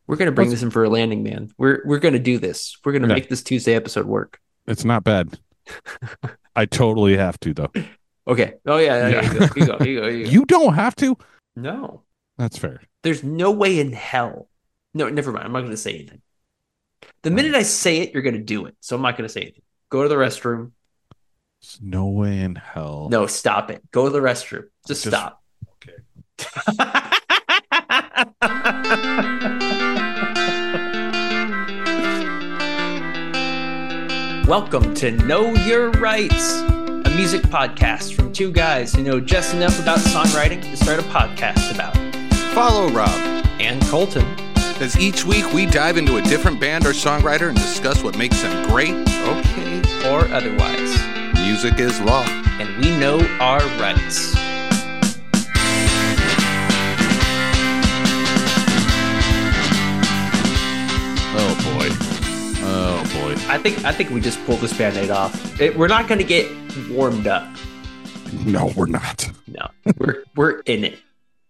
We're gonna bring this in for a landing, man. We're gonna do this. We're gonna make this Tuesday episode work. It's not bad. I totally have to though. Okay. Oh yeah. Yeah. You go. You don't have to. No. That's fair. There's no way in hell. No, never mind. I'm not gonna say anything. The minute I say it, you're gonna do it. So I'm not gonna say anything. Go to the restroom. There's no way in hell. No, stop it. Go to the restroom. Just stop. Okay. Welcome to Know Your Rights, a music podcast from two guys who know just enough about songwriting to start a podcast about. Follow Rob And Colton. as each week we dive into a different band or songwriter and discuss what makes them great, okay, Or otherwise. music is law. And we know our rights. Oh boy. Oh boy. I think we just pulled this Band-Aid off. We're not going to get warmed up. No, we're not. No, we're in it.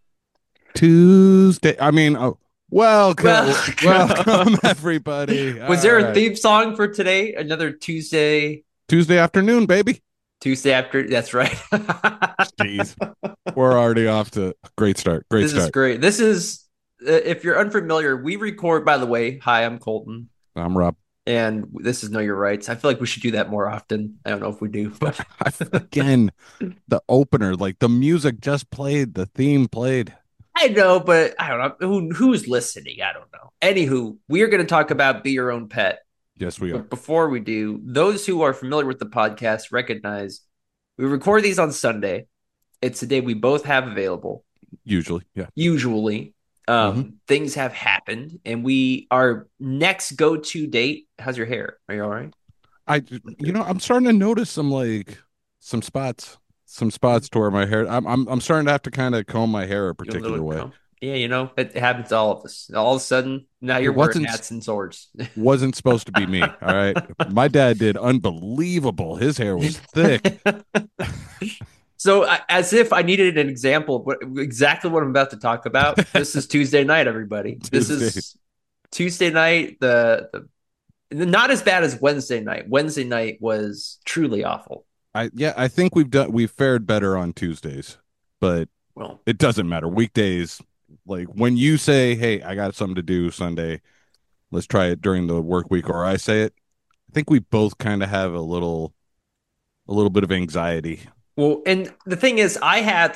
Tuesday. I mean, welcome Welcome. everybody. Was there a theme song for today? Another Tuesday afternoon, baby? after. That's right. Jeez. We're already off to a great start. This is great. This is, if you're unfamiliar, we record, by the way. Hi, I'm Colton. I'm Rob. And this is Know Your Rights. I feel like we should do that more often. I don't know if we do. But Again, the opener, like the music just played, the theme played. I know, but I don't know. Who's listening? I don't know. Anywho, we are going to talk about Be Your Own Pet. Yes, we are. But before we do, those who are familiar with the podcast recognize we record these on Sunday. It's a day we both have available. Usually, yeah. Usually. Things have happened, and our next go-to date. How's your hair? Are you all right? I'm starting to notice some spots to where my hair. I'm starting to have to kind of comb my hair a particular way. Yeah, it happens to all of us. All of a sudden, now you're wearing hats and swords. Wasn't supposed to be me. All right, my dad did unbelievable. His hair was thick. So, as if I needed an example of exactly what I'm about to talk about. This is Tuesday night, everybody. This is Tuesday night. The not as bad as Wednesday night. Wednesday night was truly awful. I think we've fared better on Tuesdays, but it doesn't matter. Weekdays, like when you say, "Hey, I got something to do Sunday, let's try it during the work week," or I say it, I think we both kind of have a little bit of anxiety. Well, and the thing is, I had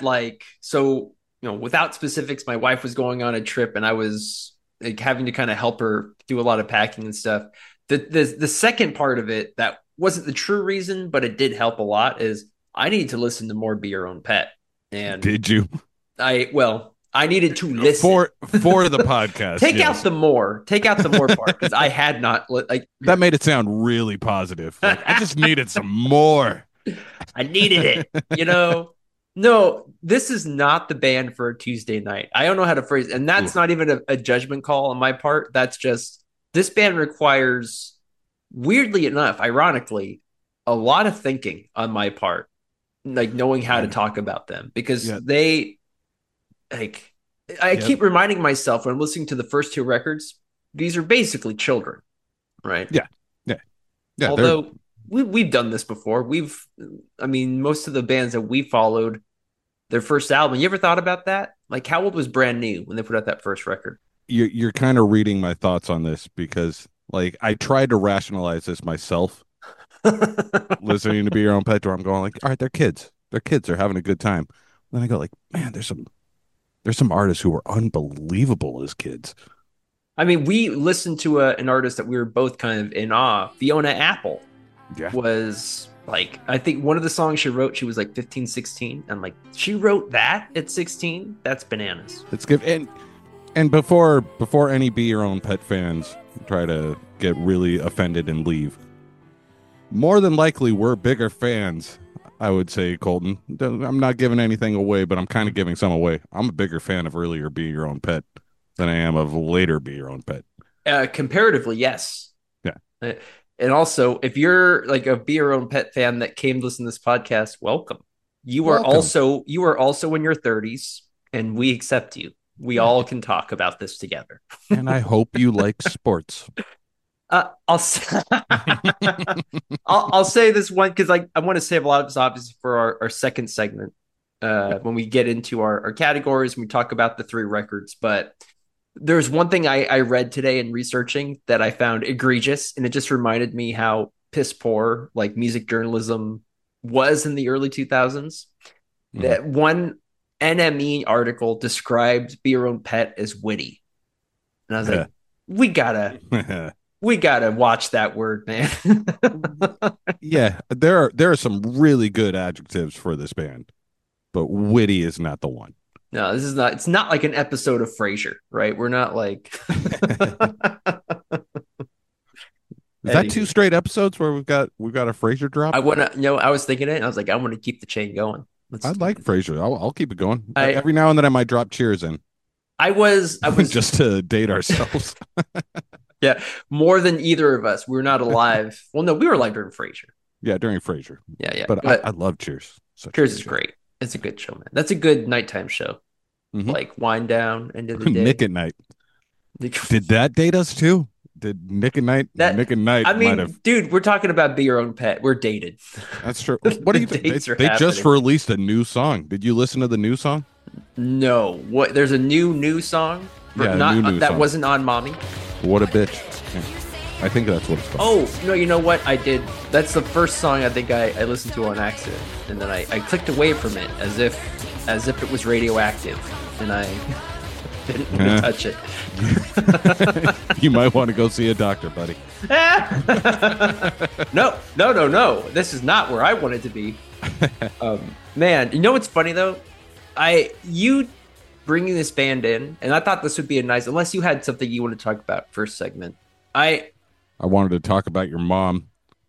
without specifics, my wife was going on a trip and I was like having to kind of help her do a lot of packing and stuff. The second part of it that wasn't the true reason, but it did help a lot is I needed to listen to more Be Your Own Pet. And did you? I needed to listen for the podcast. Take out the more part because I had not that made it sound really positive. Like, I just needed some more. I needed it, No, this is not the band for a Tuesday night. I don't know how to phrase it. And that's not even a judgment call on my part. That's just, this band requires, weirdly enough, ironically, a lot of thinking on my part, like knowing how to talk about them because they, I keep reminding myself when I'm listening to the first two records, these are basically children, right? Yeah. Although we've done this before. Most of the bands that we followed, their first album, you ever thought about that? Like, how old was Brand New when they put out that first record? You're kind of reading my thoughts on this because, like, I tried to rationalize this myself. Listening to Be Your Own Pet, where I'm going like, all right, they're kids. They're having a good time. Then I go like, man, there's some artists who were unbelievable as kids. I mean, we listened to an artist that we were both kind of in awe. Fiona Apple was like, I think one of the songs she wrote, she was like 15, 16. I'm like, she wrote that at 16? That's bananas. It's good. And before any Be Your Own Pet fans try to get really offended and leave, more than likely we're bigger fans, I would say, Colton. I'm not giving anything away, but I'm kind of giving some away. I'm a bigger fan of earlier Be Your Own Pet than I am of later Be Your Own Pet. Comparatively, yes. Yeah. And also, if you're like a Be Your Own Pet fan that came to listen to this podcast, welcome. You are also in your 30s, and we accept you. we all can talk about this together. And I hope you like sports. I'll say, I'll say this one because I want to save a lot of this obviously for our second segment when we get into our categories and we talk about the 3 records. But there's one thing I read today in researching that I found egregious, and it just reminded me how piss poor like music journalism was in the early 2000s. That one NME article described Be Your Own Pet as witty, and I was like, we gotta watch that word, man. Yeah, there are some really good adjectives for this band, but witty is not the one. No, this is not. It's not like an episode of Frasier, right? We're not like. Is that 2 straight episodes where we've got a Frasier drop? I want to. I was thinking it. And I was like, I want to keep the chain going. I like Frasier. I'll keep it going. Every now and then I might drop Cheers in. I was just to date ourselves. Yeah, more than either of us. We were not alive. Well, no, we were alive during Frasier. Yeah, during Frasier. Yeah. But I love Cheers. Cheers is great. It's a good show, man. That's a good nighttime show. Mm-hmm. Like wind down, end of the day. Nick at Night. Did that date us too? Did Nick at Night? Nick at Night. I mean, dude, we're talking about Be Your Own Pet. We're dated. That's true. What do you think? They just released a new song. Did you listen to the new song? No. What? There's a new song. Yeah, new that song. Wasn't on Mommy. What a bitch. Yeah. I think that's what it's called. Oh, no, you know what? I did. That's the first song I think I listened to on accident. And then I clicked away from it as if it was radioactive. And I didn't want to touch it. You might want to go see a doctor, buddy. No. This is not where I wanted to be. Man, you know what's funny, though? You bringing this band in, and I thought this would be a nice, unless you had something you want to talk about first segment. I wanted to talk about your mom.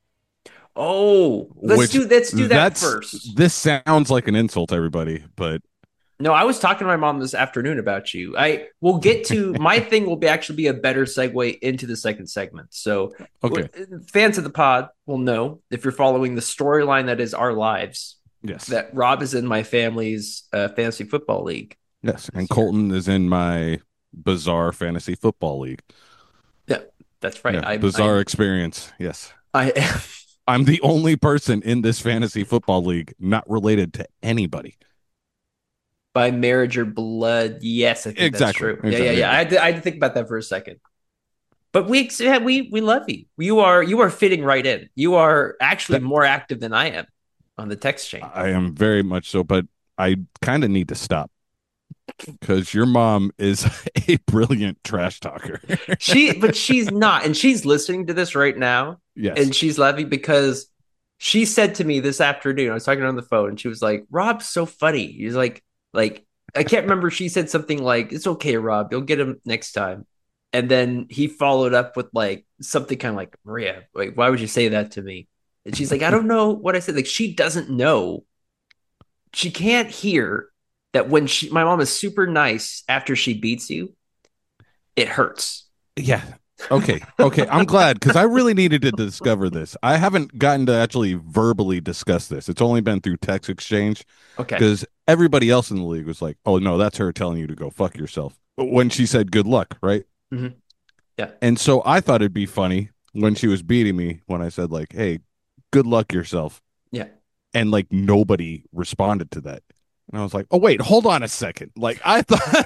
Oh, let's do that first. This sounds like an insult, everybody, but no, I was talking to my mom this afternoon about you. We'll get to my thing. Will actually be a better segue into the second segment. So, okay, fans of the pod will know if you're following the storyline that is our lives. Yes, that Rob is in my family's fantasy football league. Yes, and Colton is in my bizarre fantasy football league. Yeah, that's right. Yeah, bizarre experience. Yes, I'm the only person in this fantasy football league not related to anybody. By marriage or blood, yes, I think exactly. That's true. Exactly. Yeah. I had to think about that for a second. But we love you. You are fitting right in. You are actually more active than I am on the text chain. I am very much so, but I kind of need to stop because your mom is a brilliant trash talker. But she's not, and she's listening to this right now. Yes, and she's laughing because she said to me this afternoon. I was talking on the phone, and she was like, "Rob's so funny." He's like I can't remember. She said something like, "It's okay, Rob. You'll get him next time." And then he followed up with like something kind of like, "Maria, like, why would you say that to me?" And she's like, "I don't know what I said." Like, she doesn't know. She can't hear that when my mom is super nice after she beats you, it hurts. Yeah. Okay. I'm glad because I really needed to discover this. I haven't gotten to actually verbally discuss this. It's only been through text exchange. Okay. Because everybody else in the league was like, "Oh no, that's her telling you to go fuck yourself." When she said "good luck," right? Mm-hmm. Yeah. And so I thought it'd be funny when she was beating me when I said like, "Hey, good luck yourself." Yeah. And like nobody responded to that. And I was like, "Oh wait, hold on a second." Like I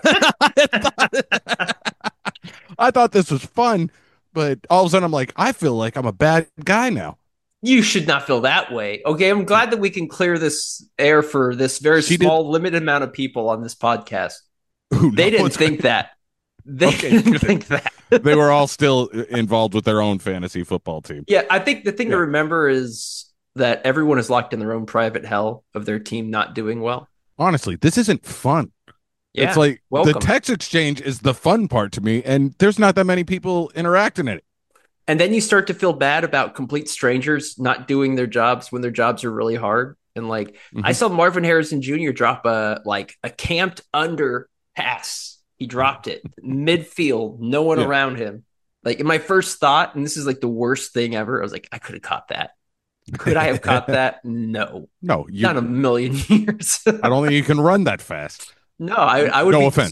thought this was fun, but all of a sudden I'm like, I feel like I'm a bad guy now. You should not feel that way. Okay, I'm glad that we can clear this air for this very limited amount of people on this podcast. They didn't think that. They didn't think that. They were all still involved with their own fantasy football team. Yeah, I think the thing to remember is that everyone is locked in their own private hell of their team not doing well. Honestly, this isn't fun. Yeah, it's like welcome. The text exchange is the fun part to me, and there's not that many people interacting in it. And then you start to feel bad about complete strangers not doing their jobs when their jobs are really hard. And like, I saw Marvin Harrison Jr. drop a camped under pass. He dropped it midfield, no one around him. Like in my first thought, and this is like the worst thing ever, I was like, I could have caught that. Could I have caught that? No, not a million years. I don't think you can run that fast. No, I would. No offense.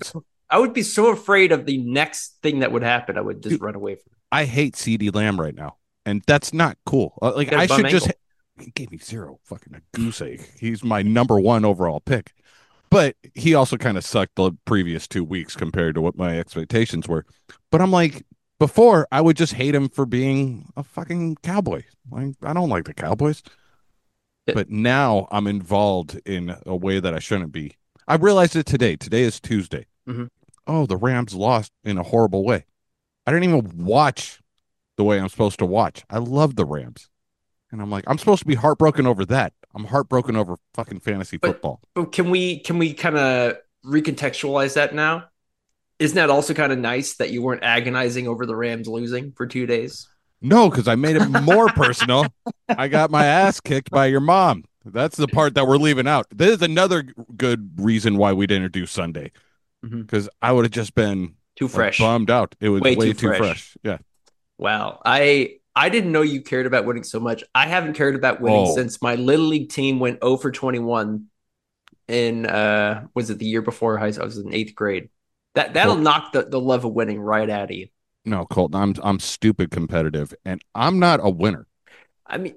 I would be so afraid of the next thing that would happen. I would just Dude, run away from it. I hate CD Lamb right now, and that's not cool. Like Got a I bum should just. ankle. He gave me zero fucking a goose egg. He's my number one overall pick, but he also kind of sucked the previous 2 weeks compared to what my expectations were. But I'm like, before I would just hate him for being a fucking cowboy. Like I don't like the Cowboys, Yeah. but now I'm involved in a way that I shouldn't be. I realized it today. Today is Tuesday. Mhm. Oh, the Rams lost in a horrible way. I didn't even watch the way I'm supposed to watch. I love the Rams. And I'm like, I'm supposed to be heartbroken over that. I'm heartbroken over fucking fantasy But football. but can we kind of recontextualize that now? Isn't that also kind of nice that you weren't agonizing over the Rams losing for 2 days? No, because I made it more personal. I got my ass kicked by your mom. That's the part that we're leaving out. This is another good reason why we didn't do Sunday. Mhm. Because I would have just been Too like, fresh. bummed out. It was Way way, too too fresh. fresh. Yeah. Wow. I didn't know you cared about winning so much. I haven't cared about winning Oh. since my little league team went 0 for 21 in was it the year before high school? I was in 8th grade. That'll knock the love of winning right out of you. No, Colton, I'm stupid competitive, and I'm not a winner, I mean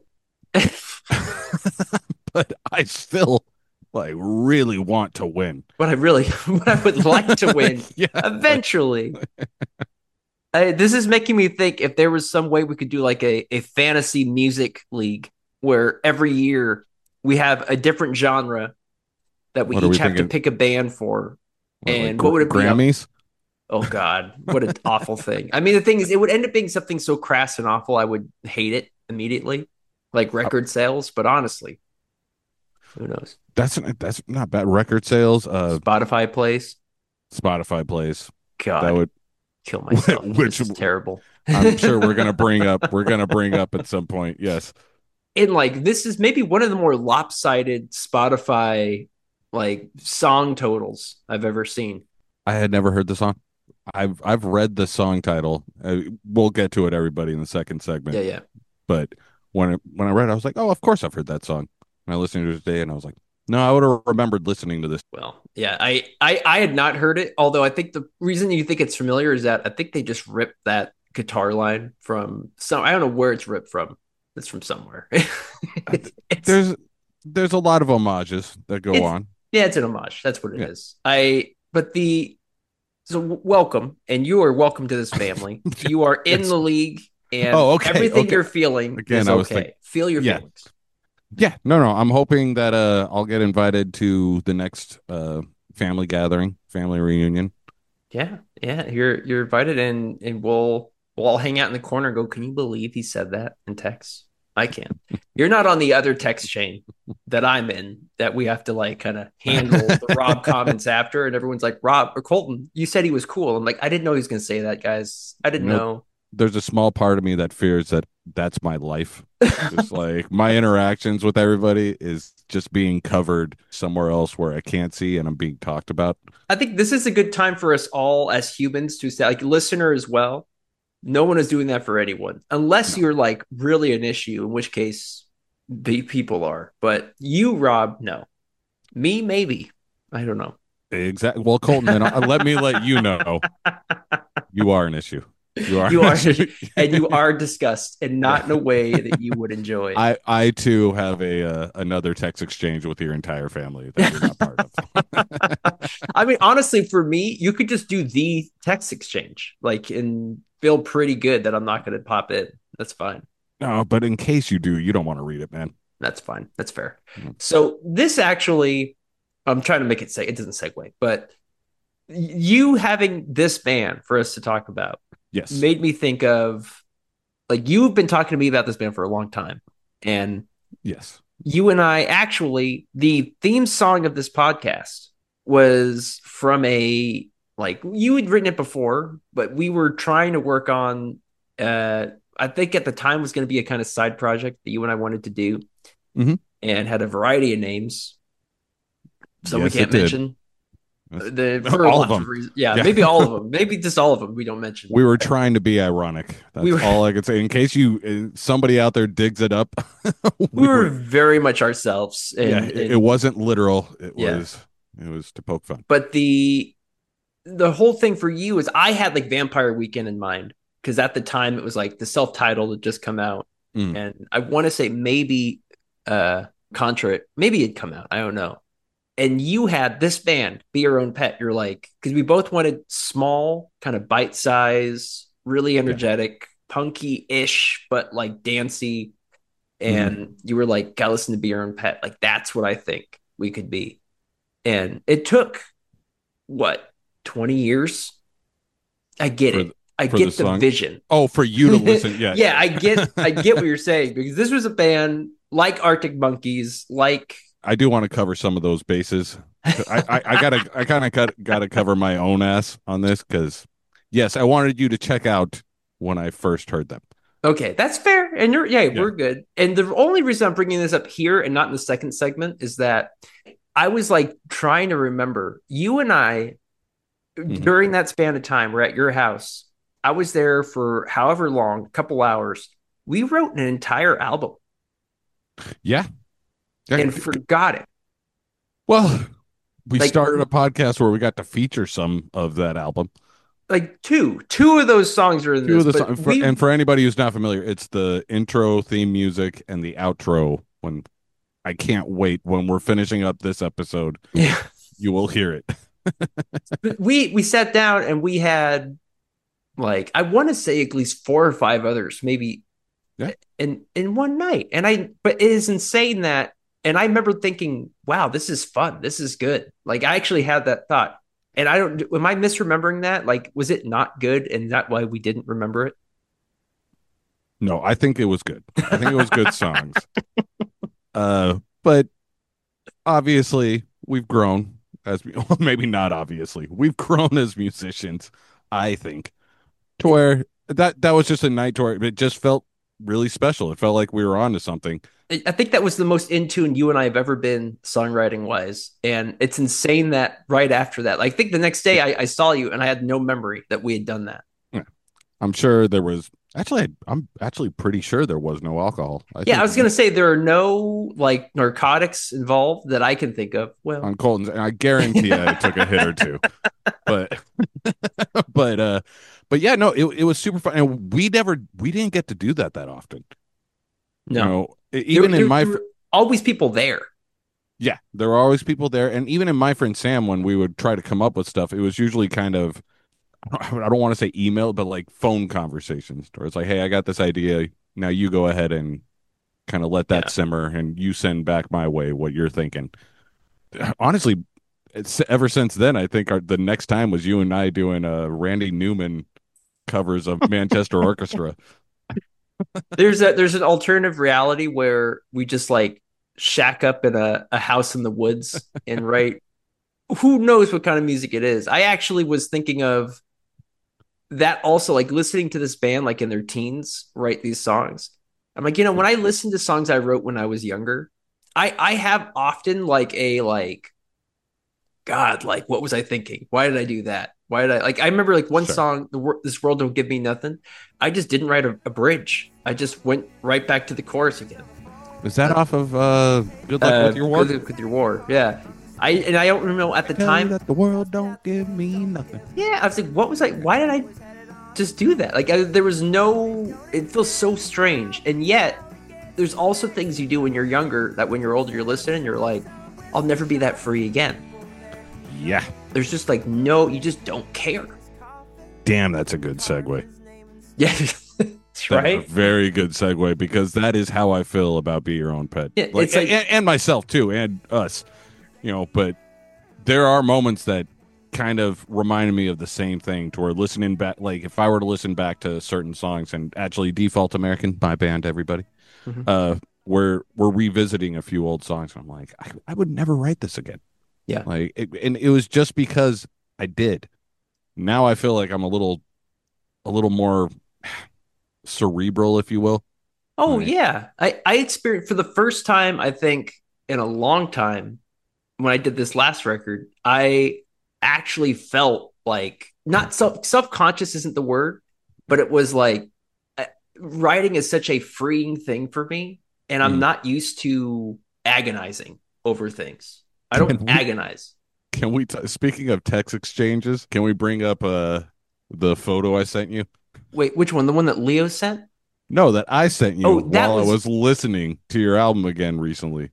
but I still like really want to win. what I would like to win Yeah. eventually. This is making me think if there was some way we could do like a fantasy music league where every year we have a different genre that we What are each we have to thinking? pick a band for. What, like And what would it be? Grammys? Oh God, what an awful thing. I mean, the thing is, it would end up being something so crass and awful, I would hate it immediately, like record sales. But honestly, who knows? That's not bad. Record sales, Spotify plays. Spotify plays. God, That would, kill myself. which This is terrible. I'm sure we're gonna bring up. We're gonna bring up at some point. Yes. And like, this is maybe one of the more lopsided Spotify like song totals I've ever seen. I had never heard the song. I've read the song title. We'll get to it, everybody, in the second segment. Yeah, yeah. But when I read it, I was like, oh, of course I've heard that song. And I listened to it today, and I was like, no, I would have remembered listening to this. Well, yeah, I had not heard it, although I think the reason you think it's familiar is that I think they just ripped that guitar line from some, I don't know where it's ripped from. It's from somewhere. It's- There's a lot of homages that go on. yeah, it's an homage. That's what it Yeah. is. Welcome, and you are welcome to this family. You are in Yes. the league, and Oh, okay, everything okay. you're feeling Again, is I was okay. thinking- Feel your Yeah. feelings. Yeah, no. I'm hoping that I'll get invited to the next family gathering, family reunion. Yeah, yeah. You're invited, and we'll all hang out in the corner and go, can you believe he said that in text? I can. You're not on the other text chain that I'm in that we have to like kind of handle the Rob comments after, and everyone's like, Rob or Colton, you said he was cool. I'm like, I didn't know he was gonna say that, guys. I didn't Nope. know. There's a small part of me that fears that that's my life. Just like my interactions with everybody is just being covered somewhere else where I can't see and I'm being talked about. I think this is a good time for us all as humans to say, like listener as well. No one is doing that for anyone unless you're like really an issue, in which case the people are. But you, Rob, no. Me, maybe. I don't know. Exactly. Well, Colton, then let me let you know you are an issue. You are. You are, and you are discussed, and not in a way that you would enjoy. I too have a another text exchange with your entire family that you're not part of. I mean, honestly, for me, you could just do the text exchange, like, and feel pretty good that I'm not going to pop in. That's fine. No, but in case you do, you don't want to read it, man. That's fine. That's fair. Mhm. So this actually, I'm trying to make it say it doesn't segue, but you having this band for us to talk about Yes. made me think of like you've been talking to me about this band for a long time, and Yes. you and I actually the theme song of this podcast was from a like you had written it before, but we were trying to work on I think at the time was going to be a kind of side project that you and I wanted to do, Mhm. and had a variety of names. So Yes, we can't it did. mention for All a of lot them. reasons. Yeah, Yeah. maybe all of them. Maybe just all of them. We don't mention. We were trying to be ironic. That's We were- all I could say. In case somebody out there digs it up, We were very much ourselves. And, yeah, and- it wasn't literal. Yeah. It was to poke fun. but the whole thing for you is I had like Vampire Weekend in mind because at the time it was like the self-titled had just come out, and I want to say maybe Contra, maybe it'd come out. I don't know. And you had this band, Be Your Own Pet. You're like, because we both wanted small, kind of bite size, really energetic, punky-ish, but like dancey. And you were like, gotta listen to Be Your Own Pet. Like, that's what I think we could be. And it took what, 20 years? I get it. I get the vision. Oh, for you to listen. Yeah. Yeah, I get what you're saying, because this was a band like Arctic Monkeys, like I do want to cover some of those bases. I kind of gotta cover my own ass on this because yes, I wanted you to check out when I first heard them. Okay, that's fair. And we're good. And the only reason I'm bringing this up here and not in the second segment is that I was like trying to remember you and I during that span of time. We're at your house. I was there for however long, a couple hours. We wrote an entire album. Yeah. And forgot it. Well, we started a podcast where we got to feature some of that album. Like two of those songs are in this. And for anybody who's not familiar, it's the intro theme music and the outro. When I can't wait when we're finishing up this episode. Yeah, you will hear it. we sat down and we had like I want to say at least 4 or 5 others, maybe. Yeah. In one night, but it is insane that. And I remember thinking, wow, this is fun. This is good. Like, I actually had that thought. And am I misremembering that? Like, was it not good? And that why we didn't remember it? No, I think it was good. I think it was good songs. But obviously we've grown maybe not obviously. We've grown as musicians, I think, to where that was just a night to where it just felt really special. It felt like we were on to something. I think that was the most in tune you and I have ever been songwriting wise. And it's insane that right after that, like, I think the next day I saw you and I had no memory that we had done that. Yeah. I'm sure there was I'm actually pretty sure there was no alcohol. I was going to say there are no like narcotics involved that I can think of. Well, on Colton's, and I guarantee I took a hit or two, but yeah, no, it was super fun. And we didn't get to do that often. No. You know, even there were always people there. Yeah, there were always people there. And even in My Friend Sam, when we would try to come up with stuff, it was usually kind of, I don't want to say email, but like phone conversations where it's like, hey, I got this idea. Now you go ahead and kind of let that simmer and you send back my way what you're thinking. Honestly, ever since then, I think the next time was you and I doing Randy Newman covers of Manchester Orchestra. There's an alternative reality where we just like shack up in a house in the woods and write who knows what kind of music it is. I actually was thinking of that also, like listening to this band like in their teens write these songs. I'm like, when I listen to songs I wrote when I was younger, I have often like God, like what was I thinking? Why did I do that? Why did I remember like one song, This World Don't Give Me Nothing. I just didn't write a bridge. I just went right back to the chorus again. Is that off of Good Luck With Your War? Good Luck With Your War, yeah. I don't remember at the time that the world don't give me nothing. Yeah, I was like, what was I? Why did I just do that? Like, there was no. It feels so strange, and yet there's also things you do when you're younger that when you're older you're listening, you're like, I'll never be that free again. Yeah. There's just like no, you just don't care. Damn, that's a good segue. Yeah, that's right. That's a very good segue because that is how I feel about Be Your Own Pet. Yeah, it's like, and myself too, and us. But there are moments that kind of reminded me of the same thing to where listening back, like if I were to listen back to certain songs and actually Default American, my band, everybody, we're revisiting a few old songs. I'm like, I would never write this again. Yeah. And it was just because I did. Now I feel like I'm a little more cerebral, if you will. Oh, yeah. I experienced for the first time, I think, in a long time, when I did this last record, I actually felt like not self-conscious isn't the word, but it was like writing is such a freeing thing for me. And I'm not used to agonizing over things. I don't agonize. Can we speaking of text exchanges, can we bring up the photo I sent you? Wait, which one? The one that Leo sent? No, that I sent you Oh, that while I was. was listening to your album again recently.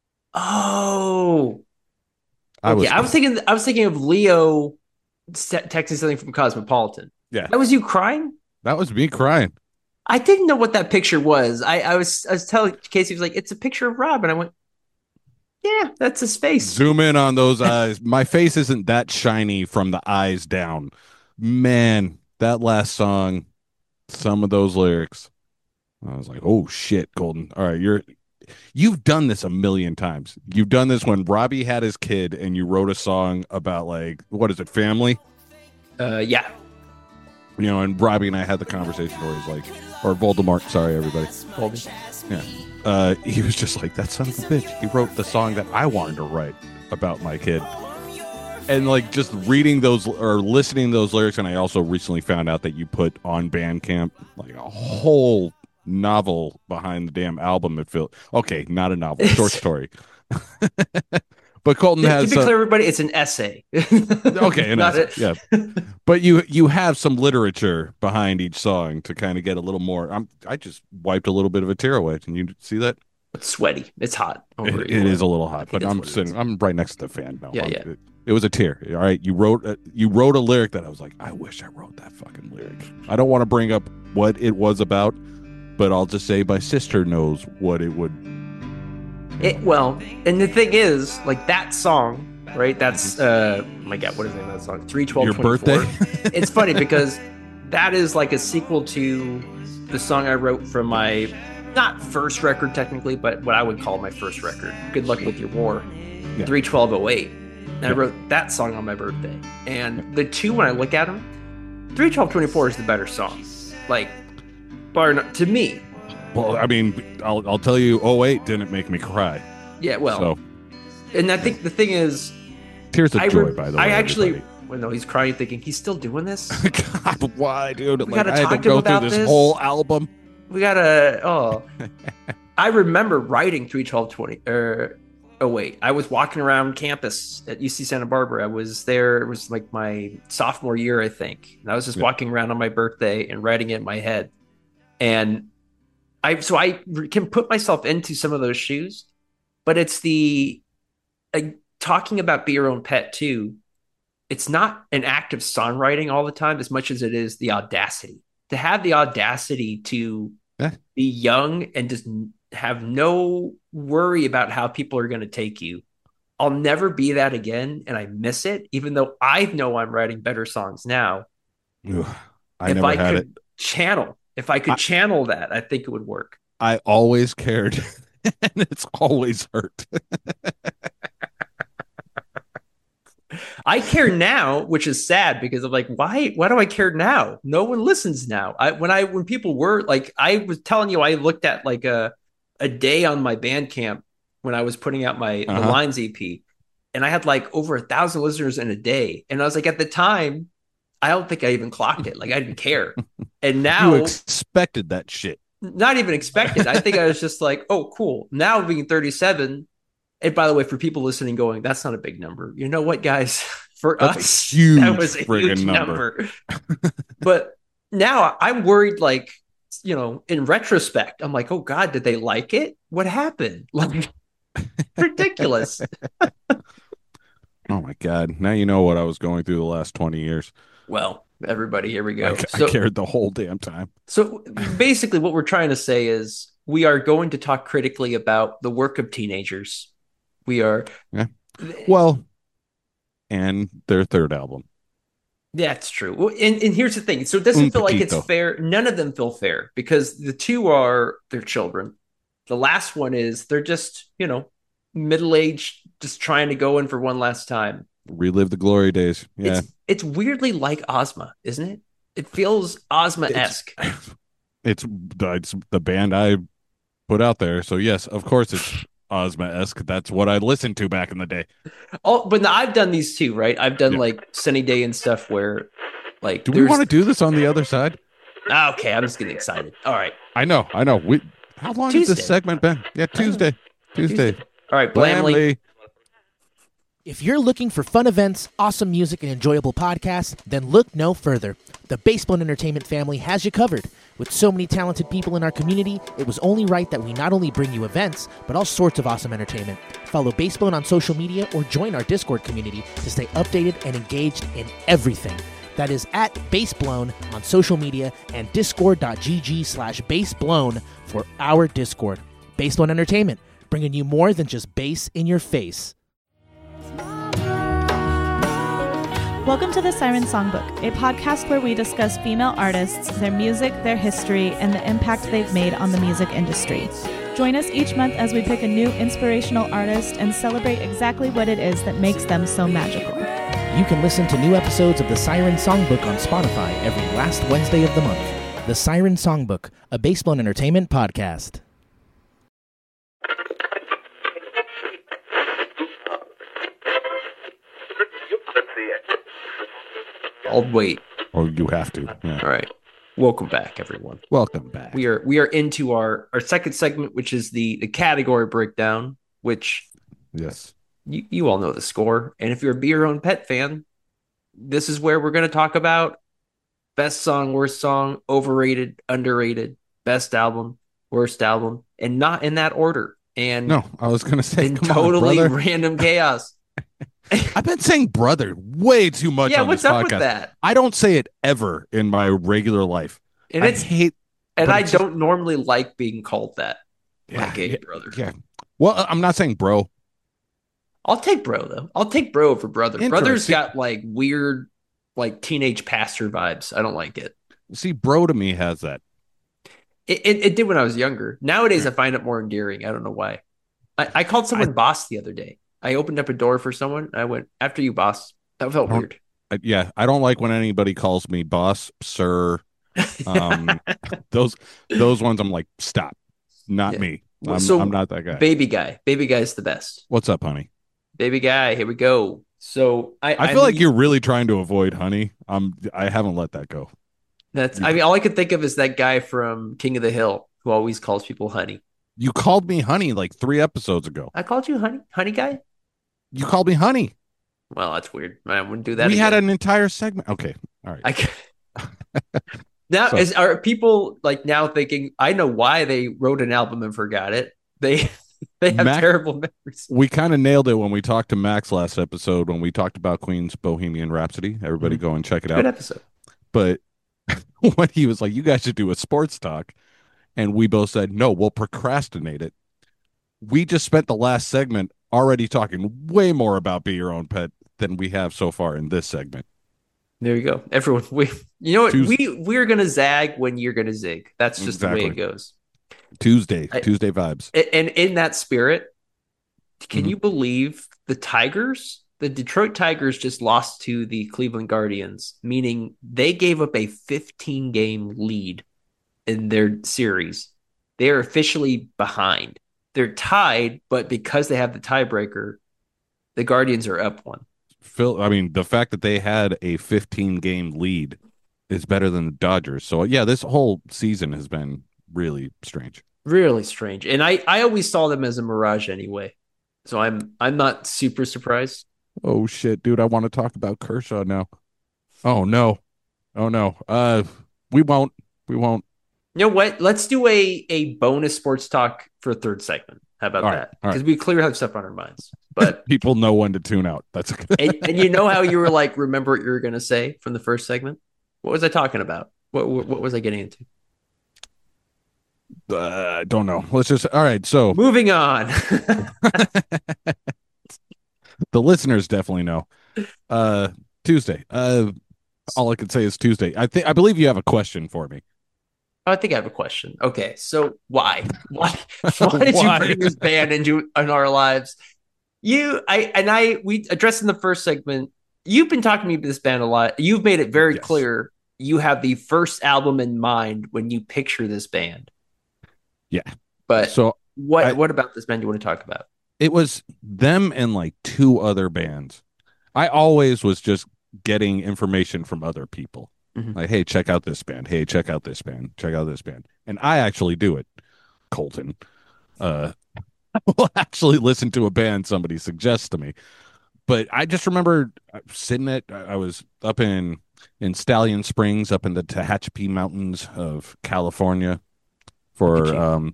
Oh, I okay. was I was thinking of Leo texting something from Cosmopolitan. yeah, That was you crying? that was me crying. I didn't know what that picture was. I was telling Casey, he was like, it's a picture of Rob, and I went, yeah, that's his face. Zoom in on those eyes. My face isn't that shiny from the eyes down. Man, that last song, some of those lyrics, I was like, "Oh shit, Golden. All right, you've done this a million times. You've done this when Robbie had his kid and you wrote a song about like what is it, family? Yeah. You know, and Robbie and I had the conversation where he's like, or Voldemort, sorry everybody. Colby. Yeah. He was just like, that son of a bitch. He wrote the song that I wanted to write about my kid. And like just reading those or listening to those lyrics, and I also recently found out that you put on Bandcamp like a whole novel behind the damn album. It felt okay, not a novel, short story. But Colton has to be clear, everybody, it's an essay. okay, an Not essay, yeah. But you have some literature behind each song to kind of get a little more. I just wiped a little bit of a tear away. Can you see that? It's sweaty. It's hot. It is a little hot, but I'm right next to the fan now. Yeah, yeah. It was a tear. All right, you wrote a lyric that I was like, I wish I wrote that fucking lyric. I don't want to bring up what it was about, but I'll just say my sister knows what it would. Well, and the thing is, like that song, right? That's oh my God, what is the name of that song? 3/12/24. Your birthday. It's funny because that is like a sequel to the song I wrote from my not first record technically, but what I would call my first record. Good Luck with Your War, 3/12/08. And I wrote that song on my birthday. And the two, when I look at them, 3/12/24 is the better song. Like, to me. Well, I mean, I'll tell you, 08 didn't make me cry. Yeah, well. So, and I think the thing is, tears of joy, by the way. I actually, well, no, he's crying thinking, he's still doing this? God, why, dude? We gotta I had talk to to him go about through this this. whole album. We gotta, I remember writing 3/12/20, oh wait, I was walking around campus at UC Santa Barbara. I was there, it was like my sophomore year, I think. And I was just walking around on my birthday and writing it in my head. And I can put myself into some of those shoes, but it's talking about Be Your Own Pet too. It's not an act of songwriting all the time as much as it is the audacity to have the audacity to be young and just have no worry about how people are going to take you. I'll never be that again. And I miss it, even though I know I'm writing better songs now. Ugh, I never had it. If I could channel that, I think it would work. I always cared, and it's always hurt. I care now, which is sad because I'm like, why do I care now? No one listens now. When people were like, I was telling you, I looked at like a day on my Bandcamp when I was putting out my the Lines EP, and I had like over 1,000 listeners in a day. And I was like, at the time, I don't think I even clocked it. Like I didn't care. And now you expected that shit. Not even expected. I think I was just like, oh, cool. Now being 37. And by the way, for people listening going, that's not a big number. You know what, guys? For us, that was a huge number. But now I'm worried, like, in retrospect, I'm like, oh God, did they like it? What happened? Like, ridiculous. Oh my God. Now you know what I was going through the last 20 years. Well, everybody, here we go. I cared the whole damn time. So basically what we're trying to say is we are going to talk critically about the work of teenagers. We are. Yeah. Well, and their third album. That's true. Well, and here's the thing. So it doesn't feel like it's fair. None of them feel fair because the two are their children. The last one is they're just, middle-aged, just trying to go in for one last time. Relive the glory days. Yeah. It's weirdly like Ozma, isn't it? It feels Ozma-esque. It's the band I put out there. So yes, of course it's Ozma-esque. That's what I listened to back in the day. Oh, but I've done these too, right? I've done like Sunny Day and stuff where like. Do we want to do this on the other side? Okay, I'm just getting excited. All right. I know. How long has this segment been? Yeah, Tuesday. All right, Blamley. If you're looking for fun events, awesome music, and enjoyable podcasts, then look no further. The Basebone Entertainment family has you covered. With so many talented people in our community, it was only right that we not only bring you events, but all sorts of awesome entertainment. Follow Basebone on social media or join our Discord community to stay updated and engaged in everything. That is at Baseblown on social media and discord.gg/baseblown for our Discord. Basebone Entertainment, bringing you more than just bass in your face. Welcome to the Siren Songbook, a podcast where we discuss female artists, their music, their history, and the impact they've made on the music industry. Join us each month as we pick a new inspirational artist and celebrate exactly what it is that makes them so magical. You can listen to new episodes of the Siren Songbook on Spotify every last Wednesday of the month. The Siren Songbook, a Basebone Entertainment podcast. I'll wait. Or you have to. Yeah. All right. Welcome back, everyone. Welcome back. We are into our second segment, which is the category breakdown, which Yes. you all know the score. And if you're a Be Your Own Pet fan, this is where we're going to talk about best song, worst song, overrated, underrated, best album, worst album, and not in that order. And No, I was going to say, in come totally on, brother. random chaos. I've been saying brother way too much Yeah, on what's this up podcast. with that? I don't say it ever in my regular life. And I it's hate, and but I it's don't normally like being called that. Like a brother. Yeah. Well, I'm not saying bro. I'll take bro though. I'll take bro over brother. Brother's Interesting. got like weird, like teenage pastor vibes. I don't like it. See, bro to me has that. It did when I was younger. Nowadays, I find it more endearing. I don't know why. I called someone boss the other day. I opened up a door for someone. I went, after you, boss. That felt weird. I don't like when anybody calls me boss, sir. Those ones I'm like, stop. Not Yeah. me. So, I'm not that guy. Baby guy. Baby guy's the best. What's up, honey? Baby guy. Here we go. So I feel like you're really trying to avoid honey. I haven't let that go. I mean, all I could think of is that guy from King of the Hill who always calls people honey. You called me honey like 3 episodes ago. I called you honey guy? You called me honey. Well, that's weird. I wouldn't do that. We again. had an entire segment. Okay. All right. Now, So- are people like now thinking, I know why they wrote an album and forgot it. They have terrible memories. We kind of nailed it when we talked to Max last episode when we talked about Queen's Bohemian Rhapsody. Everybody go and check it Good out. episode. But when he was like, you guys should do a sports talk. And we both said, no, we'll procrastinate it. We just spent the last segment already talking way more about Be Your Own Pet than we have so far in this segment. There you go. Everyone, you know what? Tuesday. We're gonna zag when you're gonna zig. That's just the way it goes. Tuesday vibes. And in that spirit, can Mhm. you believe the Detroit Tigers just lost to the Cleveland Guardians, meaning they gave up a 15-game lead in their series. They are officially behind. They're tied, but because they have the tiebreaker, the Guardians are up one. Phil, I mean, the fact that they had a 15-game lead is better than the Dodgers. So, yeah, this whole season has been really strange. Really strange. And I always saw them as a mirage anyway. So I'm not super surprised. Oh, shit, dude. I want to talk about Kershaw now. Oh, no. We won't. You know what? Let's do a bonus sports talk for a third segment. How about All right, that? all right. Because we clearly have stuff on our minds. But People know when to tune out. That's and you know how you were like, remember what you were going to say from the first segment? What was I talking about? What was I getting into? I don't know. Let's just all right. So Moving on. the listeners definitely know. Tuesday. All I can say is Tuesday. I believe you have a question for me. I think I have a question. Okay, so why? Why did Why? you bring this band in our lives? We addressed in the first segment. You've been talking to me about this band a lot. You've made it very Yes. clear you have the first album in mind when you picture this band. Yeah. But So what about this band you want to talk about? it was them and like 2 other bands. I always was just getting information from other people. Mhm. Like, hey, check out this band. Hey, check out this band. Check out this band. And I actually do it, Colton. I will actually listen to a band somebody suggests to me. But I just remember sitting I was up in Stallion Springs, up in the Tehachapi Mountains of California, for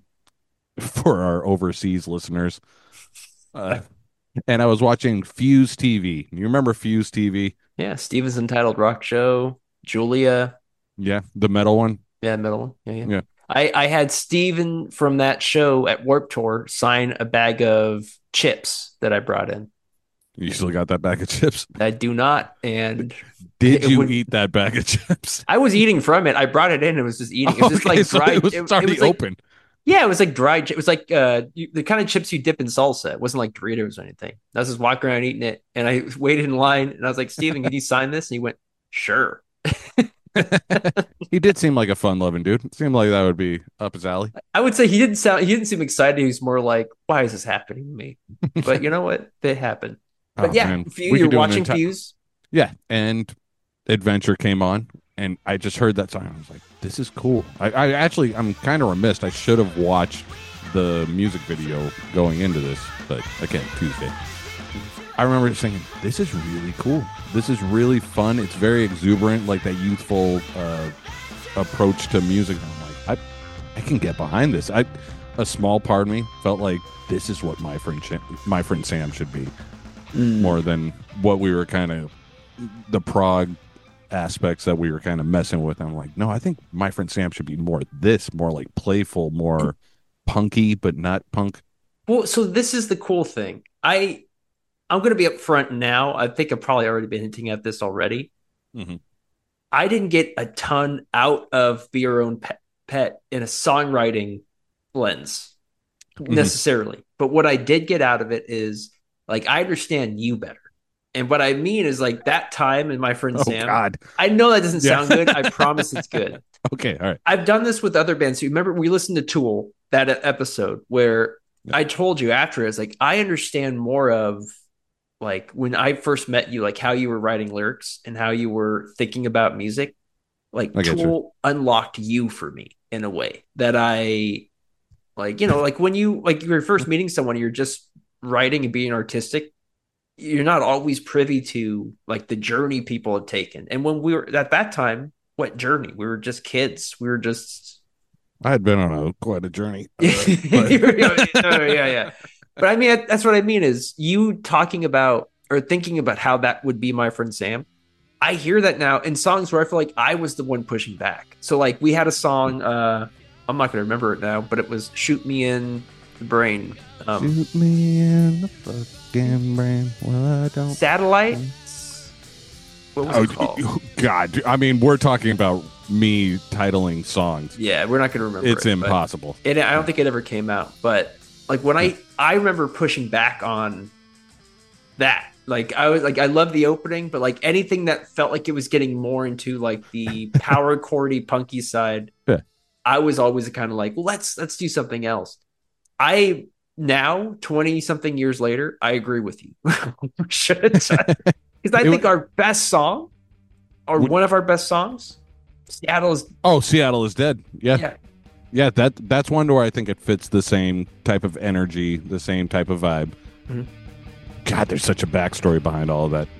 for our overseas listeners. And I was watching Fuse TV. You remember Fuse TV? Yeah, Steven's Entitled Rock Show, Julia. Yeah, the metal one. Yeah, middle one. Yeah. Yeah. I had Steven from that show at Warped Tour sign a bag of chips that I brought in. You still got that bag of chips? I do not. And did you eat that bag of chips? I was eating from it. I brought it in and was just eating. It was just like dry. It was already open. Yeah, it was like dried. It was like the kind of chips you dip in salsa. It wasn't like Doritos or anything. I was just walking around eating it, and I waited in line, and I was like, "Steven, can you sign this?" And he went, "Sure." He did seem like a fun-loving dude. It seemed like that would be up his alley. I would say he didn't seem excited. He was more like, "Why is this happening to me?" But you know what? It happened. But man. You're watching Fuse. Yeah, and Adventure came on, and I just heard that song. I was like, "This is cool." I'm kind of remiss. I should have watched the music video going into this, but again, Tuesday. I remember just thinking, "This is really cool. This is really fun. It's very exuberant, like that youthful approach to music." And I'm like, I can get behind this. A small part of me felt like this is what my friend Sam should be, more than what we were kind of the prog aspects that we were kind of messing with. I'm like, no, I think my friend Sam should be more like playful, more punky, but not punk. Well, so this is the cool thing. I'm going to be upfront now. I think I've probably already been hinting at this already. Mm-hmm. I didn't get a ton out of Be Your Own Pet in a songwriting lens necessarily. But what I did get out of it is like, I understand you better. And what I mean is like that time and my friend Sam. God. I know that doesn't sound good. I promise it's good. Okay. All right. I've done this with other bands. So remember we listened to Tool, that episode where I told you after, it's like, I understand more of like when I first met you, like how you were writing lyrics and how you were thinking about music. Like Tool unlocked you for me in a way that I like, like when you were first meeting someone, you're just writing and being artistic. You're not always privy to like the journey people have taken. And when we were at that time, what journey? We were just kids. We were just. I had been on quite a journey. Yeah. But I mean, that's what I mean is you talking about or thinking about how that would be my friend Sam. I hear that now in songs where I feel like I was the one pushing back. So like we had a song, I'm not going to remember it now, but it was Shoot Me in the Brain. Shoot me in the fucking brain. Well, I don't. Satellite? What was it called? God, I mean, we're talking about me titling songs. Yeah, we're not going to remember. It's impossible. I don't think it ever came out. But like when I remember pushing back on that. Like I was like, I love the opening, but like anything that felt like it was getting more into like the power chordy punky side, I was always kind of like, well, let's do something else. I now 20 something years later, I agree with you. Should have done because I think our best song, or one of our best songs, Seattle is Dead. Yeah. That's one where I think it fits the same type of energy, the same type of vibe. Mm-hmm. God, there's such a backstory behind all of that.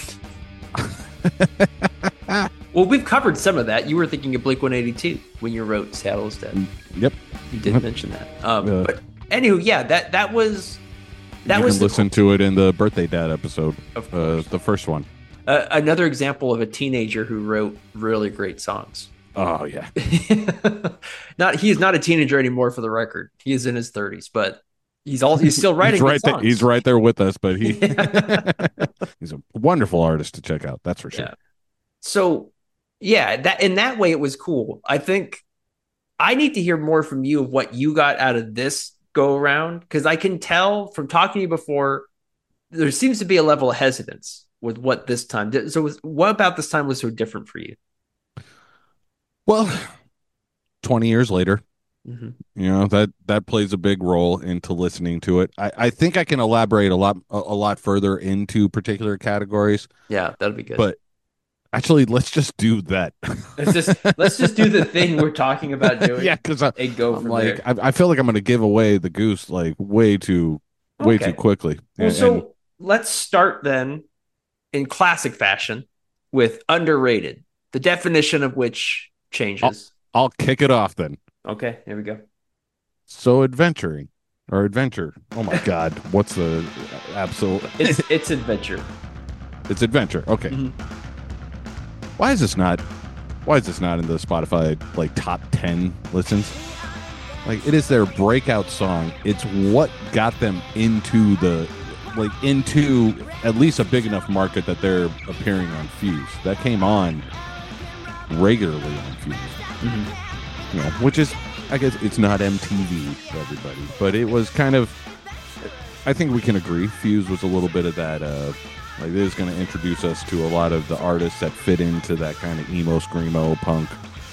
Well, we've covered some of that. You were thinking of Blink-182 when you wrote Seattle is Dead. Yep. You did mention that. But anywho, yeah, that was... You can listen to it in the Birthday Dad episode, the first one. Another example of a teenager who wrote really great songs. Oh, yeah. He is not a teenager anymore, for the record. He is in his 30s, but... He's still writing songs. He's right there with us, but he's a wonderful artist to check out. That's for sure. Yeah. So, yeah, that in that way it was cool. I think I need to hear more from you of what you got out of this go around, because I can tell from talking to you before there seems to be a level of hesitance with what this time did. So, what about this time was so different for you? Well, 20 years later. Mm-hmm. You know, that plays a big role into listening to it. I think I can elaborate a lot further into particular categories. Yeah, that'd be good. But actually, let's just do that. let's just do the thing we're talking about doing. Yeah, because I feel like I'm going to give away the goose like way too quickly. Well, let's start then in classic fashion with underrated, the definition of which changes. I'll kick it off then. Okay, here we go. So adventuring or adventure. Oh my God. What's the absolute? It's adventure. It's adventure. Okay. Why is this not in the Spotify like top 10 listens? Like, it is their breakout song. It's what got them into at least a big enough market that they're appearing on Fuse. That came on regularly on Fuse. You know, which is, I guess it's not MTV for everybody, but it was kind of, I think we can agree, Fuse was a little bit of that, like, this is going to introduce us to a lot of the artists that fit into that kind of emo, screamo, punk.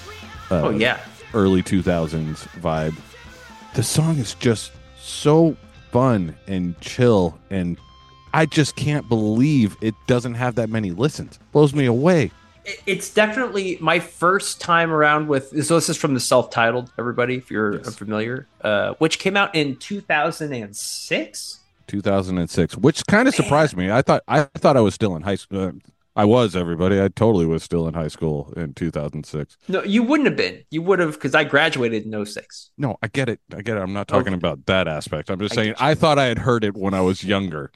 Early 2000s vibe. The song is just so fun and chill, and I just can't believe it doesn't have that many listens. Blows me away. It's definitely my first time around with, so this is from the self-titled, everybody, if you're familiar, which came out in 2006. 2006, which kind of surprised me. I thought I was still in high school. I was, everybody. I totally was still in high school in 2006. No, you wouldn't have been. You would have, because I graduated in 06. No, I get it. I'm not talking about that aspect. I'm just saying I thought I had heard it when I was younger.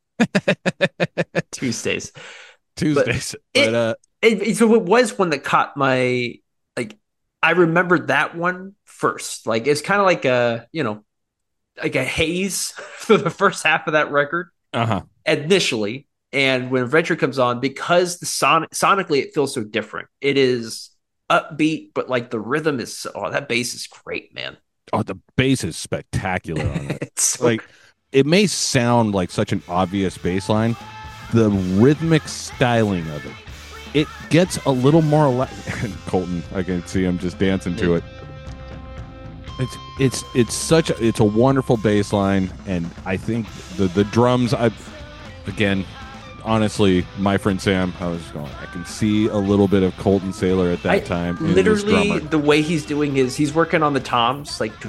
Tuesdays. But so it was one that caught my, like, I remembered that one first. Like, it's kind of like like a haze for the first half of that record. Initially. And when Adventure comes on, because the sonically it feels so different. It is upbeat, but like the rhythm is that bass is great, man. Oh, the bass is spectacular on it. It's so like it may sound like such an obvious bass line. The rhythmic styling of it gets a little more Colton, I can see him just dancing to it. It's a wonderful bass line, and I think the drums, honestly, my friend Sam, I can see a little bit of Colton Saylor at that time. Literally, the way he's doing he's working on the toms, like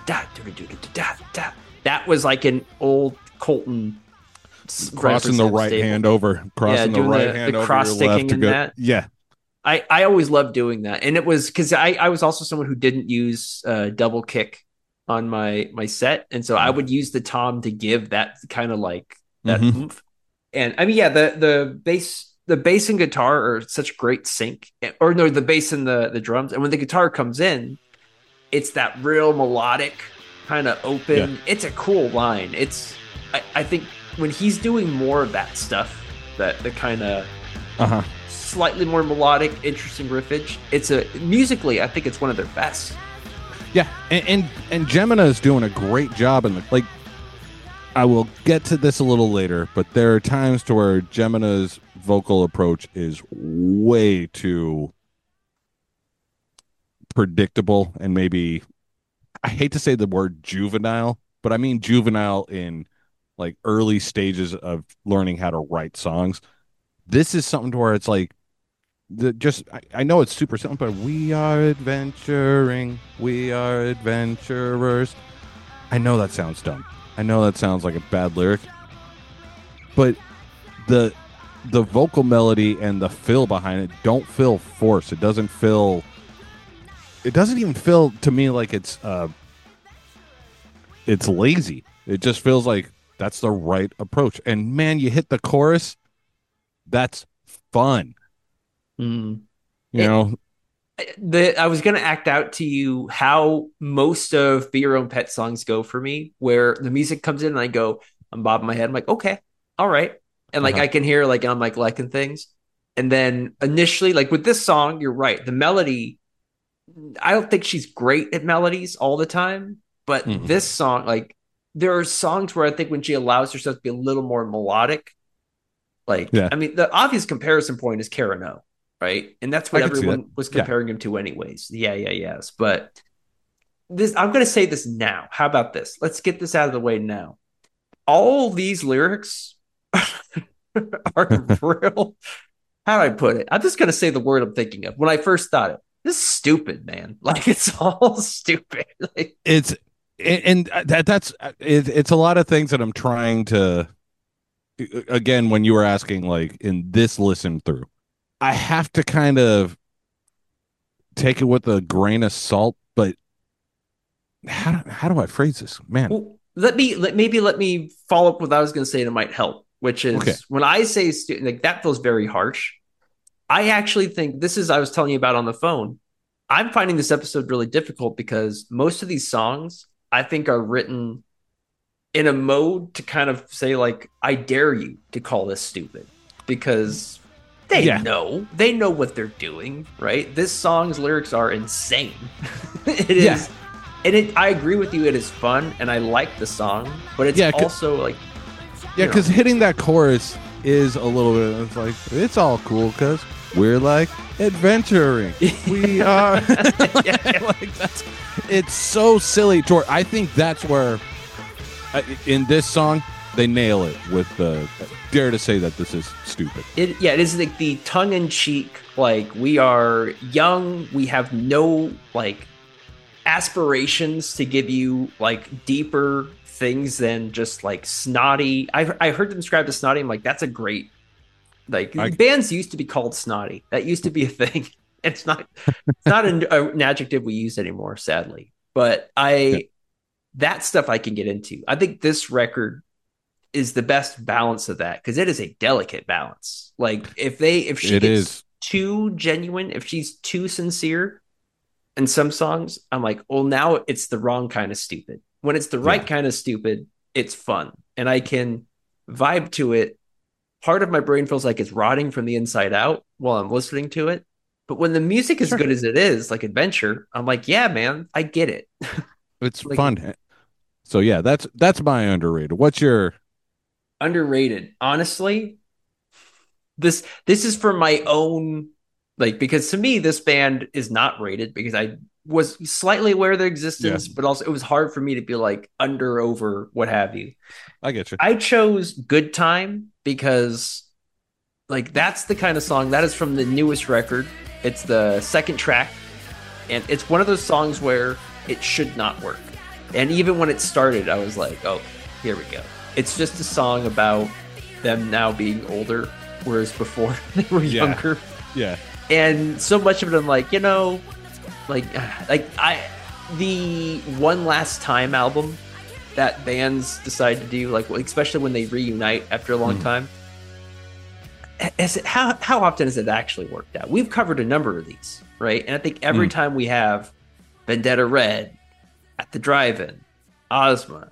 that was like an old Colton crossing the right hand over, the cross sticking in that. Yeah, I always loved doing that, and it was because I was also someone who didn't use double kick on my set, and so I would use the tom to give that kind of like that oomph. And I mean, yeah, the bass and guitar are such great sync, or no, the bass and the drums. And when the guitar comes in, it's that real melodic kind of open. Yeah. It's a cool line. I think when he's doing more of that stuff, the kind of slightly more melodic, interesting riffage, musically, I think it's one of their best. Yeah, and Gemina is doing a great job in I will get to this a little later, but there are times to where Gemina's vocal approach is way too predictable, and maybe, I hate to say the word juvenile, but I mean juvenile in like early stages of learning how to write songs. This is something to where it's like, I know it's super simple, but we are adventuring, we are adventurers. I know that sounds dumb. I know that sounds like a bad lyric, but the vocal melody and the fill behind it don't feel forced. It doesn't even feel to me like it's lazy. It just feels like that's the right approach. And man, you hit the chorus, that's fun. You know, I was going to act out to you how most of Be Your Own Pet songs go for me, where the music comes in and I go, I'm bobbing my head. I'm like, okay, all right. And like, I can hear like, I'm like liking things. And then initially, like with this song, you're right. The melody, I don't think she's great at melodies all the time, but this song, like there are songs where I think when she allows herself to be a little more melodic, I mean, the obvious comparison point is Karen O. Right. And that's what everyone was comparing him to anyways. Yes. But this, I'm going to say this now. How about this? Let's get this out of the way now. All these lyrics are real. How do I put it? I'm just going to say the word I'm thinking of. When I first thought it, this is stupid, man. Like it's all stupid. Like, it's a lot of things that I'm trying to again, when you were asking, like, in this listen through, I have to kind of take it with a grain of salt, but how do I phrase this, man? Well, let me follow up with what I was going to say, and it might help, which is Okay. when I say like that feels very harsh. I actually think this is I was telling you about on the phone. I'm finding this episode really difficult because most of these songs I think are written in a mode to kind of say like, I dare you to call this stupid, because they know what they're doing, right? This song's lyrics are insane. It is. And I agree with you, it is fun and I like the song, but it's also like, because hitting that chorus is a little bit, it's like, it's all cool because we're like adventuring. We are. Like, it's so silly. I think that's where, in this song, they nail it with the dare to say that this is stupid. It is like the tongue-in-cheek, like, we are young, we have no like aspirations to give you like deeper things than just like snotty. I heard them described as snotty. I'm like, that's a great, like, bands used to be called snotty. That used to be a thing. It's not an adjective we use anymore, sadly. But that stuff I can get into. I think this record is the best balance of that, because it is a delicate balance. Like, if she gets too genuine, if she's too sincere in some songs, I'm like, well, now it's the wrong kind of stupid. When it's the right kind of stupid, it's fun, and I can vibe to it. Part of my brain feels like it's rotting from the inside out while I'm listening to it. But when the music is good as it is, like Adventure, I'm like, yeah, man, I get it. It's like, fun. So yeah, that's my underrated. What's your underrated? Honestly, this is for my own, like, because to me this band is not rated because I was slightly aware of their existence, but also it was hard for me to be like under, over, what have you. I get you. I chose Good Time because, like, that's the kind of song that is from the newest record. It's the second track, and it's one of those songs where it should not work. And even when it started, I was like, oh, here we go. It's just a song about them now being older, whereas before they were younger. Yeah. And so much of it, I'm like, the One Last Time album that bands decide to do, like, especially when they reunite after a long time. How often has it actually worked out? We've covered a number of these, right? And I think every time we have Vendetta Red, At the Drive-In, Ozma,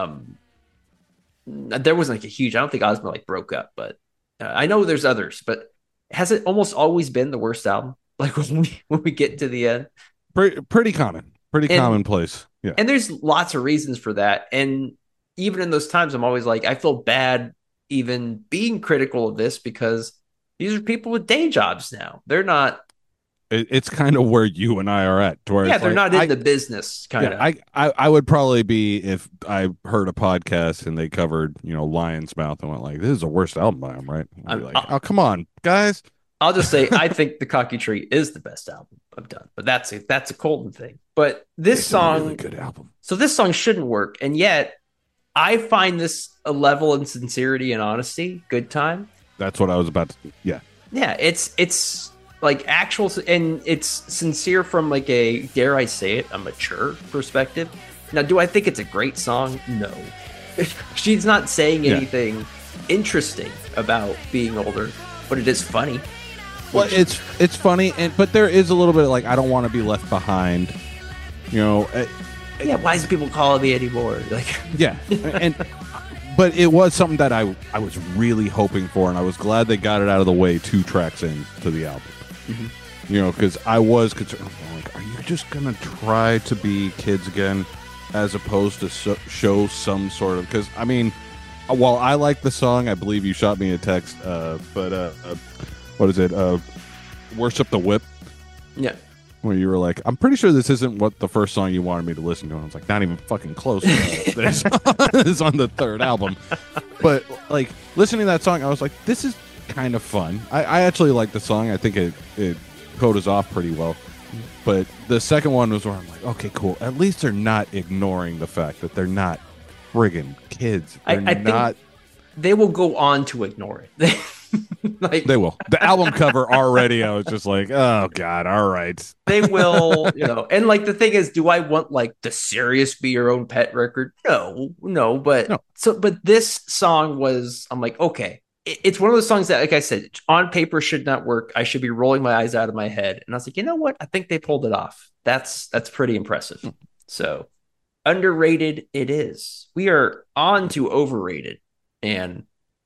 there wasn't like a huge, I don't think Ozma like broke up, but I know there's others, but has it almost always been the worst album? Like, when we get to the end? Pretty commonplace. Yeah. And there's lots of reasons for that. And even in those times, I'm always like, I feel bad even being critical of this, because these are people with day jobs now. They're not. It's kind of where you and I are at. Where they're like, not in the business, kind of. I would probably be if I heard a podcast and they covered, Lion's Mouth and went like, this is the worst album by them, right? I'd be like, oh, come on, guys. I'll just say, I think The Cocky Tree is the best album I've done, but that's a Colton thing. But this song, a really good album. So this song shouldn't work, and yet I find this a level of sincerity and honesty. Good Time. That's what I was about to. Yeah. Yeah, it's like actual, and it's sincere from like a, dare I say it, a mature perspective. Now, do I think it's a great song? No. She's not saying anything interesting about being older, but it is funny. Well, it's funny, but there is a little bit of like, I don't want to be left behind. Why do people call me anymore? Like, but it was something that I was really hoping for, and I was glad they got it out of the way 2 tracks into the album. Because I was concerned, like, are you just gonna try to be kids again, as opposed to show some sort of? Because I mean, while I like the song, I believe you shot me a text, but what is it? Worship the Whip. Yeah. Where you were like, I'm pretty sure this isn't what the first song you wanted me to listen to. And I was like, not even fucking close. This is on the 3rd album. But like, listening to that song, I was like, this is kind of fun. I actually like the song. I think it codas off pretty well. But the second one was where I'm like, okay, cool. At least they're not ignoring the fact that they're not friggin' kids. They're not. they will go on to ignore it. Like They will. The album cover already, I was just like, oh God, all right. they will, and like the thing is, do I want like the serious Be Your Own Pet record? No, but No. but this song was, I'm like, okay. It's one of those songs that, like I said, on paper should not work. I should be rolling my eyes out of my head. And I was like, you know what? I think they pulled it off. That's pretty impressive. So underrated it is. We are on to overrated. And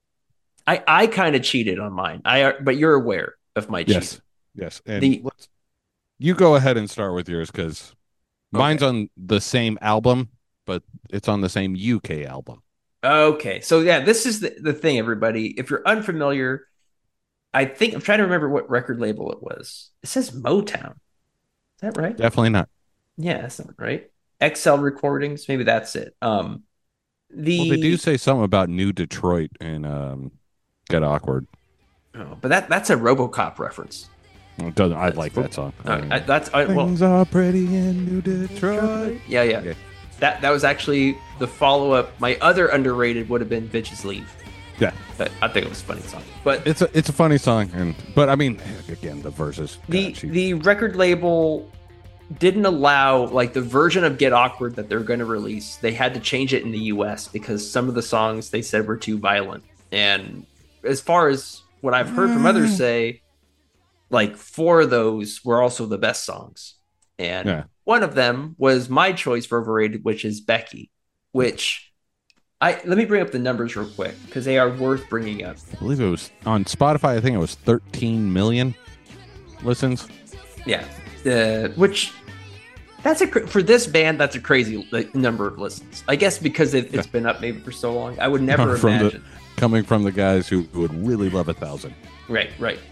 I kind of cheated on mine. But you're aware of my cheating. Yes. And you go ahead and start with yours because mine's on the same album, but it's on the same UK album. Okay. So yeah, this is the thing, everybody. If you're unfamiliar, I'm trying to remember what record label it was. It says Motown. Is that right? Definitely not. Yeah, that's not right. XL Recordings, maybe that's it. Well, they do say something about New Detroit and Get Awkward. Oh, but that's a RoboCop reference. It doesn't. I like that song. Things are pretty in New Detroit. Yeah. Okay. That was actually the follow-up. My other underrated would have been Bitches Leave. Yeah. But I think it was a funny song. But it's a funny song, but I mean, again, the verses. The record label didn't allow like the version of Get Awkward that they're going to release. They had to change it in the US because some of the songs they said were too violent. And as far as what I've heard from others say, like 4 of those were also the best songs. And one of them was my choice for overrated, which is Becky, which let me bring up the numbers real quick because they are worth bringing up. I believe it was on Spotify. I think it was 13 million listens. Yeah. Which for this band, that's a crazy number of listens. I guess because it's been up maybe for so long. I would never imagine. Coming from the guys who would really love 1,000. Right.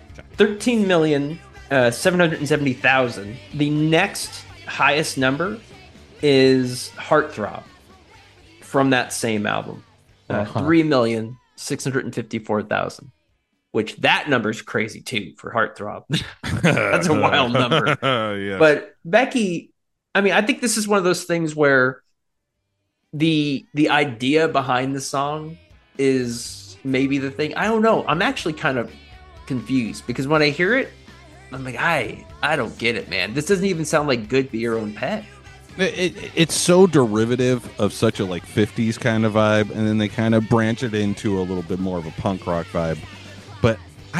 13,770,000. The next highest number is Heartthrob from that same album. 3,654,000. Which that number is crazy too for Heartthrob. That's a wild number. Yeah. But Becky, I mean, I think this is one of those things where the idea behind the song is maybe the thing. I don't know. I'm actually kind of confused because when I hear it, I'm like, I don't get it, man. This doesn't even sound like good Be Your Own Pet. It's so derivative of such a like 50s kind of vibe, and then they kind of branch it into a little bit more of a punk rock vibe. But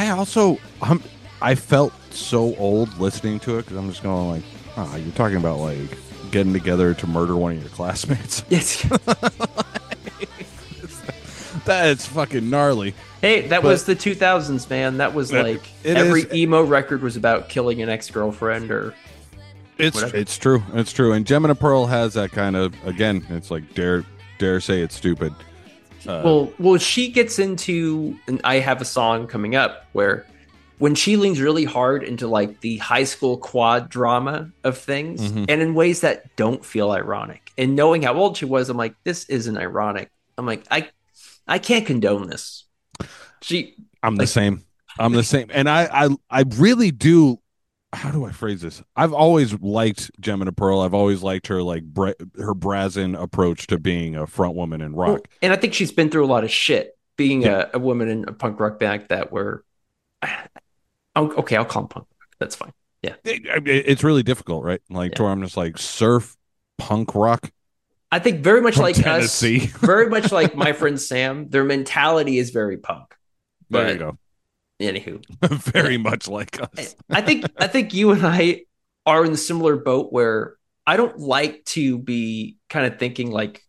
I felt so old listening to it because I'm just going like, oh, you're talking about like getting together to murder one of your classmates. Yes. That's fucking gnarly. Hey, that was the 2000s, man. That was like every emo record was about killing an ex-girlfriend or whatever. It's true. It's true. And Gemini Pearl has that kind of, again, it's like dare say it's stupid. Well, she gets into, and I have a song coming up where when she leans really hard into like the high school quad drama of things and in ways that don't feel ironic. And knowing how old she was, I'm like, this isn't ironic. I'm like, I can't condone this. I'm the same. And I really do. How do I phrase this? I've always liked Gemini Pearl. I've always liked her like her brazen approach to being a front woman in rock. Well, and I think she's been through a lot of shit being a woman in a punk rock band that were okay. I'll call them punk rock. That's fine. Yeah, it's really difficult, right? Like, to where I'm just like surf punk rock. I think very much like Tennessee. us, very much like my friend Sam. Their mentality is very punk. There you go. Anywho, very much like us. I think you and I are in the similar boat where I don't like to be kind of thinking like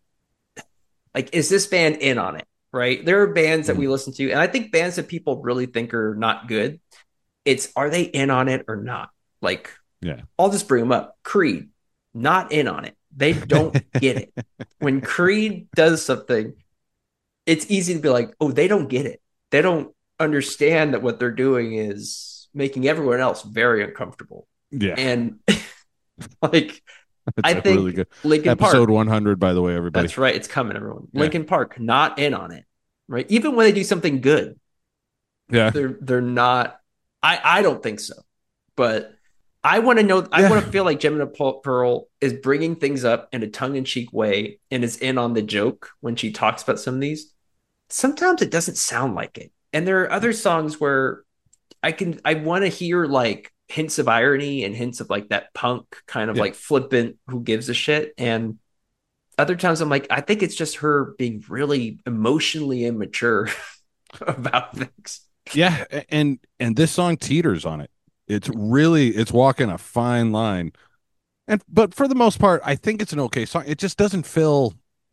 is this band in on it? Right? There are bands that we listen to, and I think bands that people really think are not good. Are they in on it or not? Like, I'll just bring them up. Creed, not in on it. They don't get it. When Creed does something, it's easy to be like, oh, they don't get it. They don't understand that what they're doing is making everyone else very uncomfortable. Yeah. And like, I think really good. Linkin Park. Episode 100, by the way, everybody. That's right. It's coming, everyone. Yeah. Linkin Park, not in on it. Right. Even when they do something good. Yeah. They're not. I don't think so. But I want to know. I want to feel like Gemini Pearl is bringing things up in a tongue-in-cheek way and is in on the joke when she talks about some of these. sometimes it doesn't sound like it. And there are other songs where I want to hear like hints of irony and hints of like that punk kind of Yeah. like flippant who gives a shit. And other times I'm like, I think it's just her being really emotionally immature about things. Yeah, and this song teeters on it. It's walking a fine line. But for the most part, I think it's an okay song. It just doesn't feel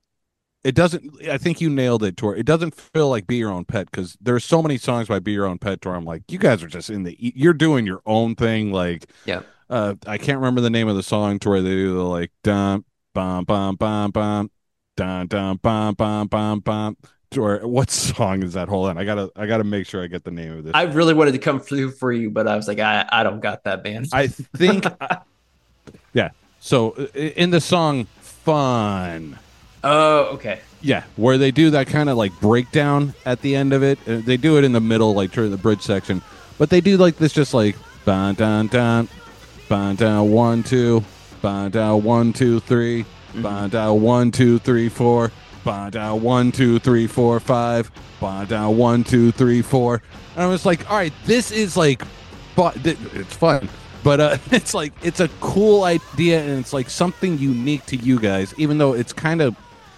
it doesn't I think you nailed it, Tor. It doesn't feel like Be Your Own Pet, because there's so many songs by Be Your Own Pet where I'm like, you guys are just you're doing your own thing. Like, Yeah. I can't remember the name of the song to where they do the like dum bum bum bum bum dun dum bum bum bum bum. Or what song is that? Hold on, I gotta make sure I get the name of this. I really wanted to come through for you, but I was like, I don't got that, man. I think, yeah. So in the song "Fun," Oh, okay. yeah, where they do that kind of like breakdown at the end of it. They do it in the middle, like during the bridge section, but they do like this, just like ban down down, ban down 1 2, ban down 1 2 3, ban down 1 2 3 4, ban down 1 2 3 4 5, ban down 1 2 3 4. And I was like, all right, this is like, it's fun. But it's like, it's a cool idea, and it's like something unique to you guys, even though it's kind of,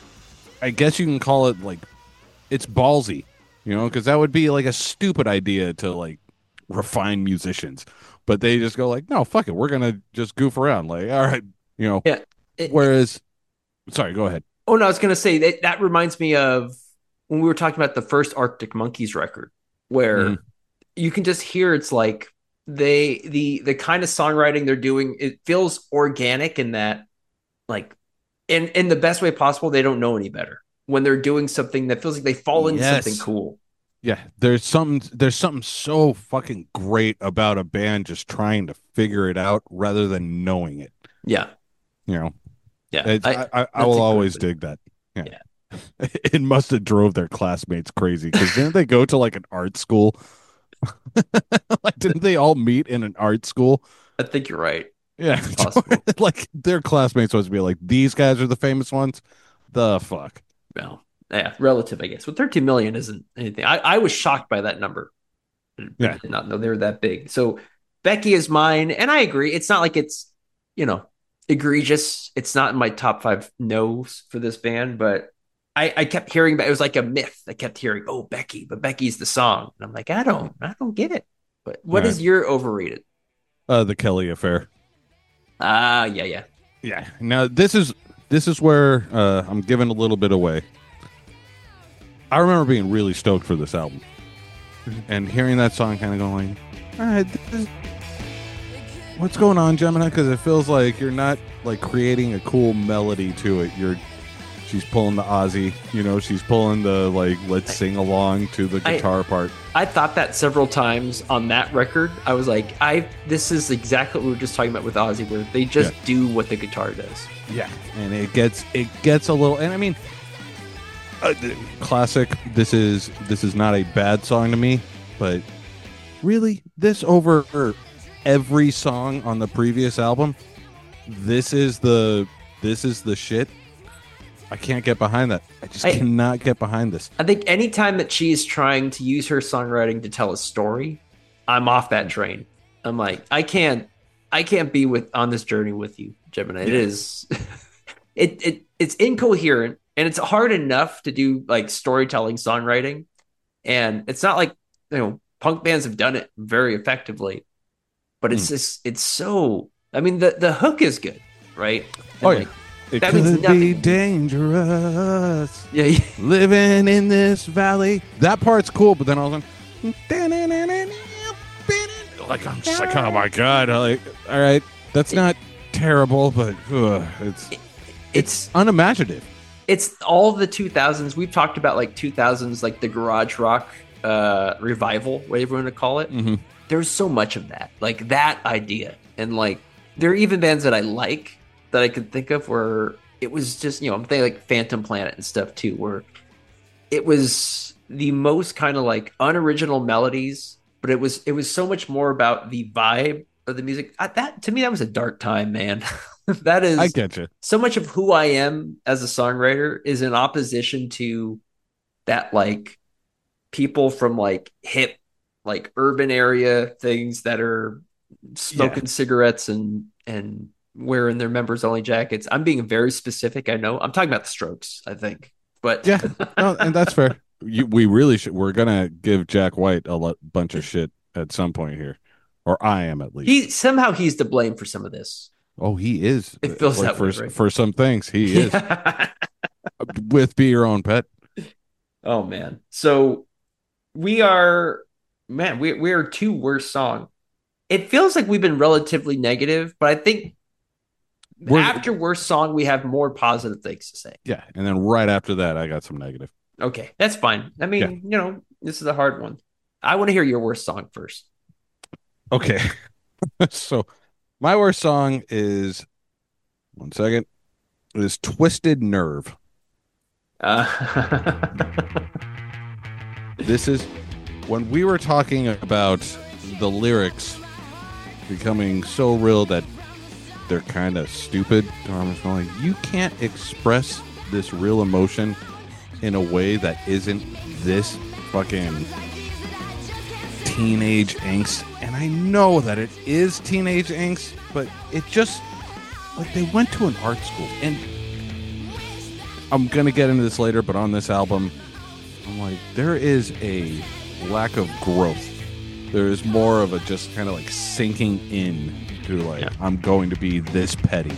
I guess you can call it like, it's ballsy, because that would be like a stupid idea to like refine musicians. But they just go like, no, fuck it, we're gonna just goof around. Like, all right, Yeah. Whereas, sorry, go ahead. Oh no, I was gonna say that reminds me of when we were talking about the first Arctic Monkeys record, where you can just hear it's like the kind of songwriting they're doing, it feels organic in that, like, in the best way possible. They don't know any better when they're doing something that feels like they fall into something cool. Yeah, there's something so fucking great about a band just trying to figure it out rather than knowing it. Yeah. Yeah. I will always dig that. Yeah. It must have drove their classmates crazy, because didn't they go to like an art school? Like, didn't they all meet in an art school? I think you're right. Yeah, Possible. like their classmates supposed to be like, these guys are the famous ones. The fuck. Well, yeah, relative, I guess. But 13 million isn't anything. I was shocked by that number. Yeah. I did not know they were that big. So Becky is mine, and I agree. It's not like it's, egregious. It's not in my top 5 no's for this band, but I kept hearing, but it was like a myth. I kept hearing, oh, Becky, but Becky's the song. And I'm like, I don't get it. But what is your overrated? The Kelly Affair. Yeah. Yeah. Now this is where I'm giving a little bit away. I remember being really stoked for this album, and hearing that song, kind of going, all right, what's going on, Gemini? Because it feels like you're not like creating a cool melody to it. She's pulling the Ozzy, she's pulling the like, let's sing along to the guitar part. I thought that several times on that record. I was like, this is exactly what we were just talking about with Ozzy, where they just do what the guitar does. Yeah, and it gets a little, and I mean, classic. This is not a bad song to me, but really, this over every song on the previous album, this is the shit. I can't get behind that. I just cannot get behind this. I think anytime that she is trying to use her songwriting to tell a story, I'm off that train. I'm like, I can't be on this journey with you, Gemini. It is, it's incoherent, and it's hard enough to do like storytelling songwriting, and it's not like punk bands have done it very effectively, but it's just, it's so. I mean, the hook is good, right? And yeah. It that could means nothing. be dangerous. Yeah. Living in this valley. That part's cool, but then all of a sudden, like, I'm just like, oh my god! Like, all right, that's not terrible, but it's unimaginative. It's all the 2000s. We've talked about like 2000s, like the garage rock revival, whatever you want to call it. Mm-hmm. There's so much of that, like that idea, and like there are even bands that I like that I could think of where it was just, I'm thinking like Phantom Planet and stuff too, where it was the most kind of like unoriginal melodies, but it was so much more about the vibe of the music. That to me, that was a dark time, man. That is, I get you. So much of who I am as a songwriter is in opposition to that like people from like hip, like urban area things that are smoking cigarettes and wearing their members only jackets. I'm being very specific. I know I'm talking about the Strokes, I think, but Yeah, no, and that's fair. We really should. We're gonna give Jack White a bunch of shit at some point here, or I am at least. He's to blame for some of this. Oh, he is. It feels like that way, right? for some things. He is with Be Your Own Pet. Oh man. So we are we are two worst song. It feels like we've been relatively negative, but I think after worst song we have more positive things to say. Yeah, and then right after that I got some negative. Okay, that's fine. I mean, this is a hard one. I want to hear your worst song first. Okay. So my worst song is, one second, it is Twisted Nerve. This is when we were talking about the lyrics becoming so real that they're kind of stupid. I'm going, you can't express this real emotion in a way that isn't this fucking teenage angst. And I know that it is teenage angst, but it just, like, they went to an art school. And I'm going to get into this later, but on this album, I'm like, there is a lack of growth. There is more of a just kind of like sinking in to like, I'm going to be this petty.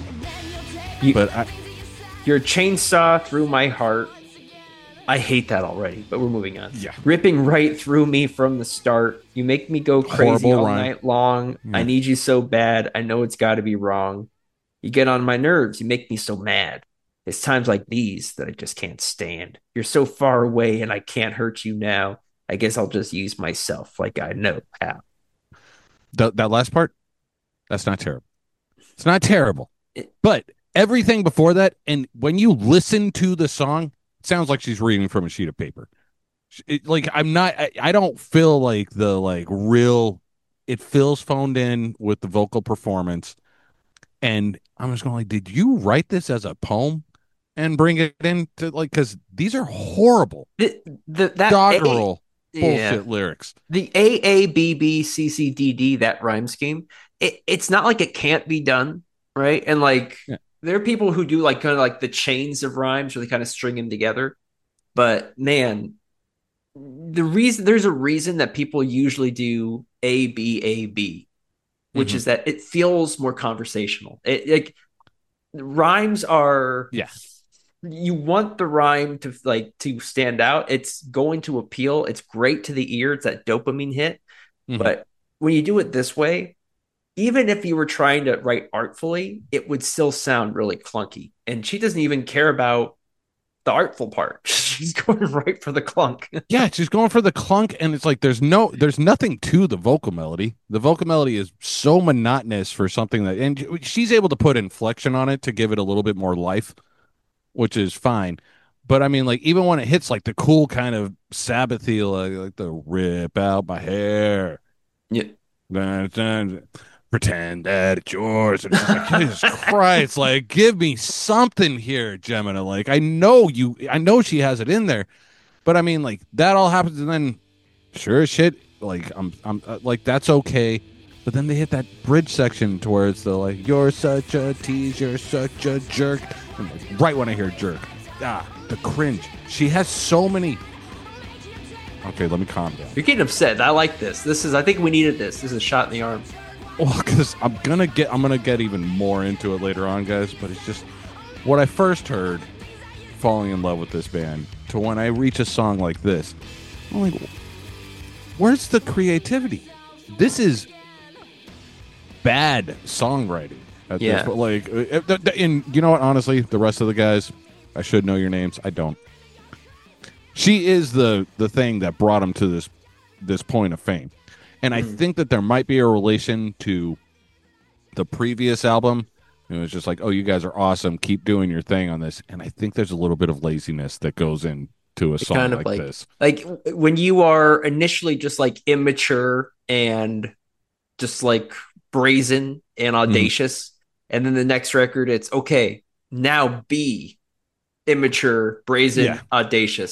Your chainsaw through my heart. I hate that already, but we're moving on. Yeah. Ripping right through me from the start. You make me go crazy all night long. Yeah. I need you so bad. I know it's got to be wrong. You get on my nerves. You make me so mad. It's times like these that I just can't stand. You're so far away and I can't hurt you now. I guess I'll just use myself like I know how. That last part, that's not terrible. It's not terrible. But everything before that, and when you listen to the song, it sounds like she's reading from a sheet of paper. I don't feel like the like real, it feels phoned in with the vocal performance. And I'm just going like, did you write this as a poem and bring it into like, because these are horrible. That doggerel bullshit lyrics. The AABBCCDD, that rhyme scheme, it's not like it can't be done, right? And like there are people who do like kind of like the chains of rhymes where they kind of string them together. But man, there's a reason that people usually do ABAB, which is that it feels more conversational. Like rhymes are you want the rhyme to stand out. It's going to appeal. It's great to the ear. It's that dopamine hit. But when you do it this way, even if you were trying to write artfully, it would still sound really clunky. And she doesn't even care about the artful part. She's going right for the clunk. Yeah, she's going for the clunk, and it's like there's nothing to the vocal melody. The vocal melody is so monotonous for something that, and she's able to put inflection on it to give it a little bit more life, which is fine. But I mean, like, even when it hits like the cool kind of Sabbathy, like the rip out my hair, pretend that it's yours. And like, Jesus Christ, like, give me something here, Gemina. Like, I know she has it in there, but I mean, like, that all happens, and then sure as shit, like, I'm like, that's okay. But then they hit that bridge section to where it's the like, you're such a tease, you're such a jerk. And like, right when I hear jerk, the cringe. She has so many. Okay, let me calm down. You're getting upset. I like this. I think we needed this. This is a shot in the arm. Well, because I'm gonna get even more into it later on, guys. But it's just what I first heard, falling in love with this band, to when I reach a song like this, I'm like, where's the creativity? This is bad songwriting. Like, and you know what? Honestly, the rest of the guys, I should know your names. I don't. She is the thing that brought him to this point of fame. And I think that there might be a relation to the previous album. It was just like, oh, you guys are awesome. Keep doing your thing on this. And I think there's a little bit of laziness that goes into a song like this. Like when you are initially just like immature and just like brazen and audacious. And then the next record, it's okay, now be immature, brazen, audacious.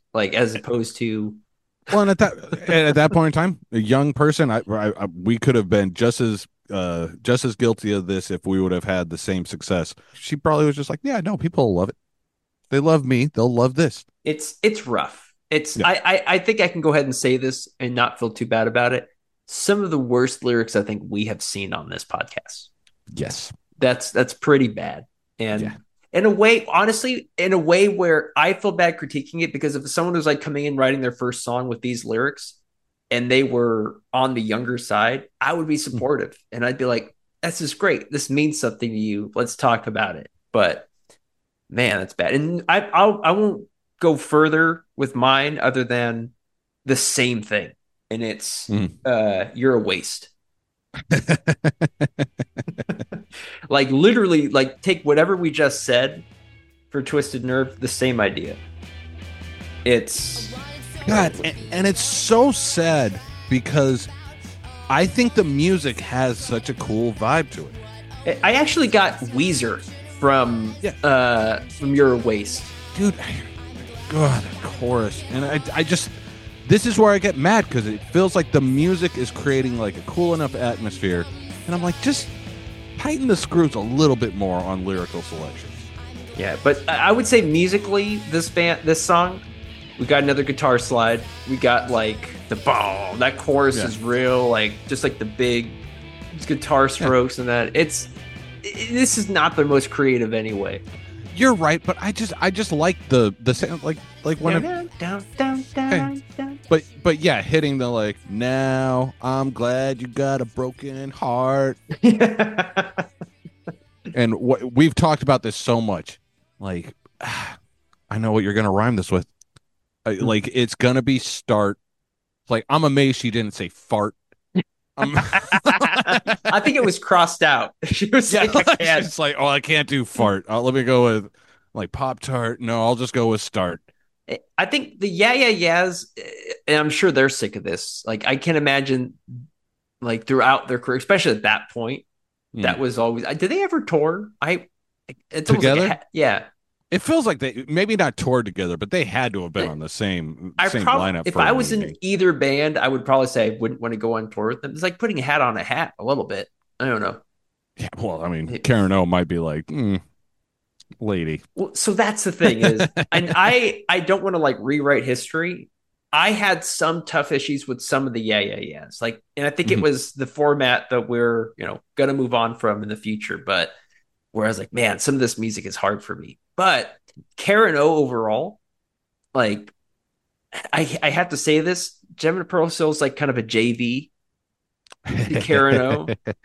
like as opposed to Well, and at that point in time, a young person, we could have been just as guilty of this if we would have had the same success. She probably was just like, yeah, no, people will love it. They love me. They'll love this. it's rough. Yeah. I think I can go ahead and say this and not feel too bad about it. Some of the worst lyrics I think we have seen on this podcast. Yes. That's pretty bad. And Yeah. in a way, honestly, in a way where I feel bad critiquing it, because if someone was like coming in writing their first song with these lyrics and they were on the younger side, I would be supportive and I'd be like, this is great. This means something to you. Let's talk about it. But man, that's bad. And I won't go further with mine other than the same thing. And it's you're a waste. Like literally, like take whatever we just said for Twisted Nerve, the same idea. It's God, and it's so sad because I think the music has such a cool vibe to it. I actually got Weezer from You're a Waste. Dude, God, the chorus. And I just, this is where I get mad because it feels like the music is creating like a cool enough atmosphere. And I'm like, just tighten the screws a little bit more on lyrical selections. Yeah, but I would say musically, this song, we got another guitar slide. We got like the boom. That chorus is real, like just like the big guitar strokes and that. This is not the most creative anyway. You're right, but I just like the sound, like when down. But yeah, hitting the like, now I'm glad you got a broken heart. And we've talked about this so much. Like, I know what you're gonna rhyme this with. Like, it's gonna be start. Like, I'm amazed she didn't say fart. I think it was crossed out. She was like, I can't. It's like, oh, I can't do fart. Let me go with like Pop-Tart. No, I'll just go with start. I think the yeah yeahs, and I'm sure they're sick of this. Like, I can imagine, like throughout their career, especially at that point, that was always. Did they ever tour? It's together? Like yeah. It feels like they maybe not toured together, but they had to have been on the same lineup. If I was in either band, I would probably say I wouldn't want to go on tour with them. It's like putting a hat on a hat a little bit. I don't know. Yeah, well, I mean, Karen O might be like, lady. Well, so that's the thing is, and I don't want to like rewrite history. I had some tough issues with some of the yeahs. Like, and I think it was the format that we're gonna move on from in the future. But where I was like, man, some of this music is hard for me. But Karen O overall, like, I have to say this, Gemini Pearl feels like kind of a JV to Karen O.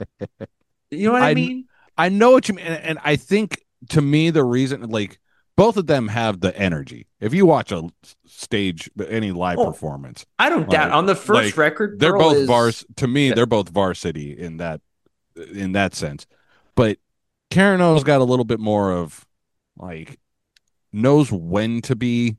You know what I mean? I know what you mean. And I think, to me, the reason, like, both of them have the energy. If you watch a stage, any live performance. I don't doubt. On the first record, they're both to me, they're both varsity in that sense. But Karen O's got a little bit more of, like, knows when to be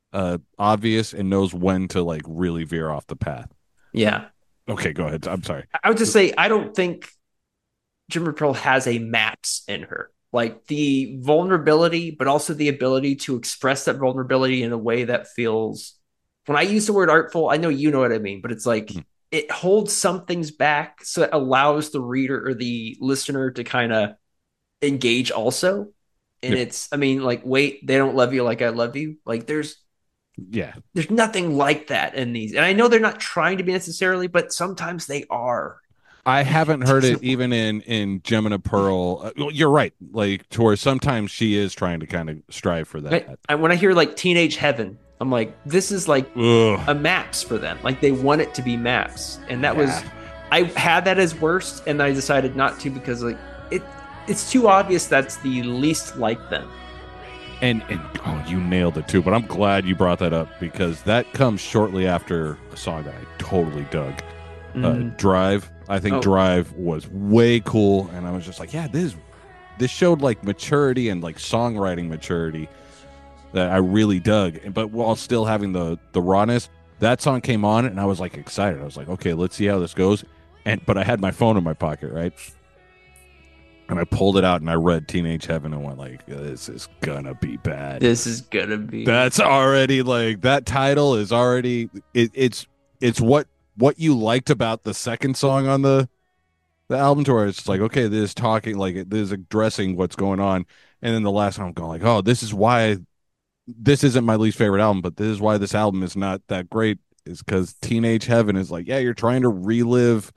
obvious and knows when to like really veer off the path. Yeah. Okay, go ahead. I'm sorry. I would just say I don't think Jimmy Pearl has a maps in her. Like the vulnerability, but also the ability to express that vulnerability in a way that feels. When I use the word artful, I know you know what I mean, but it's like it holds some things back, so it allows the reader or the listener to kind of engage also. And it's, I mean, like, wait, they don't love you like I love you. Like, there's nothing like that in these. And I know they're not trying to be necessarily, but sometimes they are. I haven't heard it even in Gemini Pearl. You're right. Like, to where sometimes she is trying to kind of strive for that. When I hear like Teenage Heaven, I'm like, this is like a maps for them. Like, they want it to be maps. And that was, I had that as worst, and I decided not to because like it's too obvious that's the least like them. And oh, you nailed it too. But I'm glad you brought that up because that comes shortly after a song that I totally dug. Drive. I think Drive was way cool, and I was just like, yeah, this showed like maturity and like songwriting maturity that I really dug. But while still having the rawness, that song came on, and I was like excited. I was like, okay, let's see how this goes. But I had my phone in my pocket, right? and I pulled it out and I read Teenage Heaven and went like, this is gonna be bad. This is gonna be. That's already like that title is already it's what you liked about the second song on the album tour. It's like, okay, this is talking like this is addressing what's going on, and then the last one I'm going like, oh, this is why this isn't my least favorite album, but this is why this album is not that great, is because Teenage Heaven is like, yeah, you're trying to relive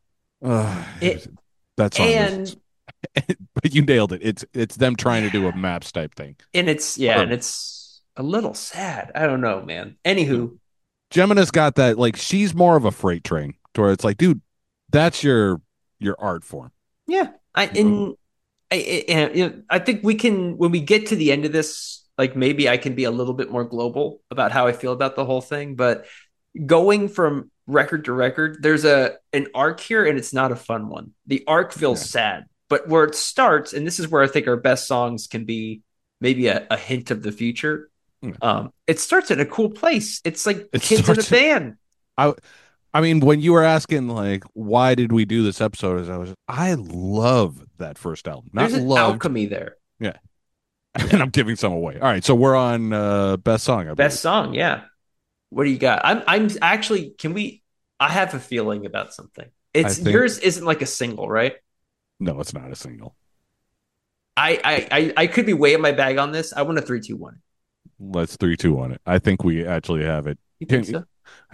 that song. And but you nailed it. It's them trying to do a Maps type thing. And it's and it's a little sad. I don't know, man. Anywho. Gemina's got that, like, she's more of a freight train to where it's like, dude, that's your art form. Yeah. I think we can, when we get to the end of this, like maybe I can be a little bit more global about how I feel about the whole thing. But going from record to record, there's an arc here, and it's not a fun one. The arc feels sad, but where it starts, and this is where I think our best songs can be maybe a hint of the future. It starts at a cool place. It's like kids in a band. I mean, when you were asking like, why did we do this episode? I love that first album. There's an alchemy there. Yeah. And I'm giving some away. All right, so we're on best song. Best song, yeah. What do you got? I'm actually. I have a feeling about something. Yours isn't like a single, right? No, it's not a single. I could be way in my bag on this. I want a 3, 2, 1. Let's 3, 2 on it. I think we actually have it. You think so?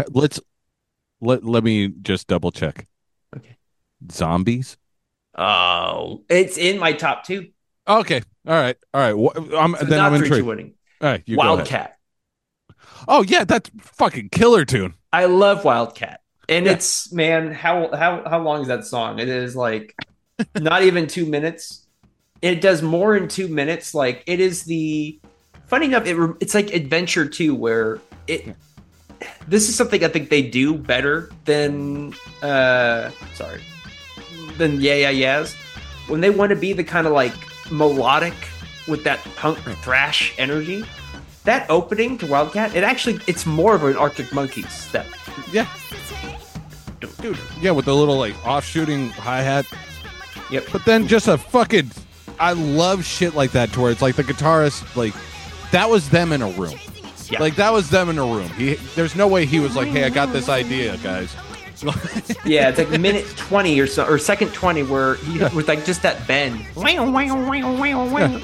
Let me just double check. Okay. Zombies. Oh, it's in my top 2. Okay. All right. I'm intrigued. Winning. All right. Wildcat. Oh yeah, that's fucking killer tune. I love Wildcat, and it's, man, how long is that song? It is like not even 2 minutes. It does more in 2 minutes. Like, it is the. Funny enough, it's like Adventure 2, where this is something I think they do better than Yeah Yeah Yeahs, when they want to be the kind of like melodic with that punk thrash energy. That opening to Wildcat, it's more of an Arctic Monkeys step. Yeah. Dude, yeah, with the little like off-shooting hi-hat. Yep. But then just I love shit like that, to where it's like the guitarist, like, that was them in a room. Yeah. Like, that was them in a room. There's no way he was like, hey, I got this idea, guys. Yeah, it's like minute 20 or so, or second 20, where with like just that bend. Yeah.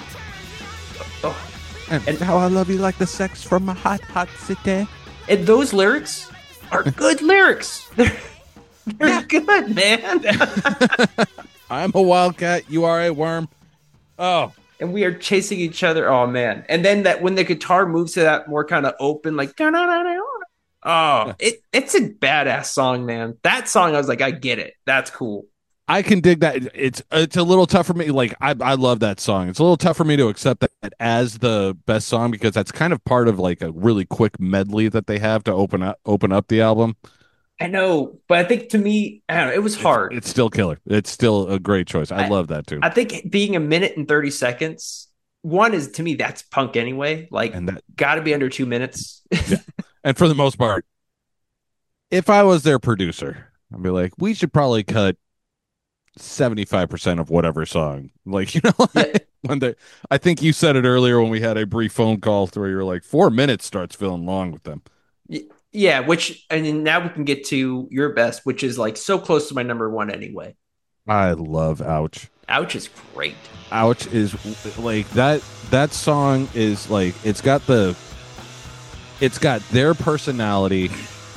And how I love you like the sex from a hot, hot city. And those lyrics are good lyrics. They're good, man. I'm a wildcat. You are a worm. Oh. And we are chasing each other. Oh, man. And then that when the guitar moves to that more kind of open, like, it's a badass song, man. That song, I was like, I get it. That's cool. I can dig that. It's a little tough for me. Like, I love that song. It's a little tough for me to accept that as the best song, because that's kind of part of like a really quick medley that they have to open up the album. I know, but I think, to me, I don't know, it was hard. It's still killer. It's still a great choice. I love that too. I think being a minute and 30 seconds, one is, to me, that's punk anyway. Like, and that got to be under 2 minutes. Yeah. And for the most part, if I was their producer, I'd be like, we should probably cut 75% of whatever song, like, you know, when I think you said it earlier when we had a brief phone call where you were like, 4 minutes starts feeling long with them. Yeah, and now we can get to your best, which is like so close to my number 1 anyway. I love Ouch. Ouch is great. Ouch is like that song is like, it's got their personality,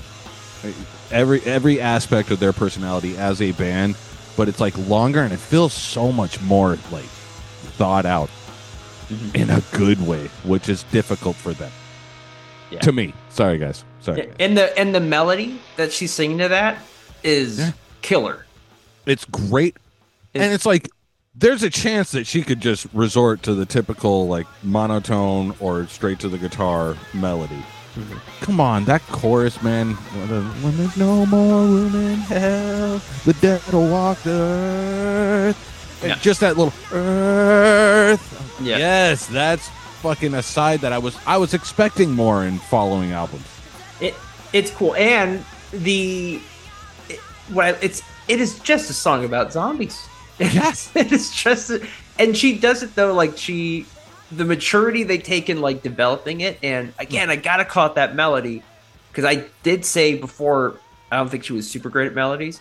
every aspect of their personality as a band. But it's like longer, and it feels so much more like thought out in a good way, which is difficult for them. Yeah. To me. Sorry, guys. Sorry. Yeah. And the melody that she's singing to that is killer. It's great. And it's like, there's a chance that she could just resort to the typical like monotone or straight to the guitar melody. Mm-hmm. Come on, that chorus, man. When there's no more room in hell, the dead will walk the earth. And just that little earth. Yeah. Yes, that's fucking a side that I was expecting more in following albums. It's cool, and it is just a song about zombies. It's just, and she does it though, like the maturity they take in like developing it. And again, I gotta call it that melody because I did say before, I don't think she was super great at melodies.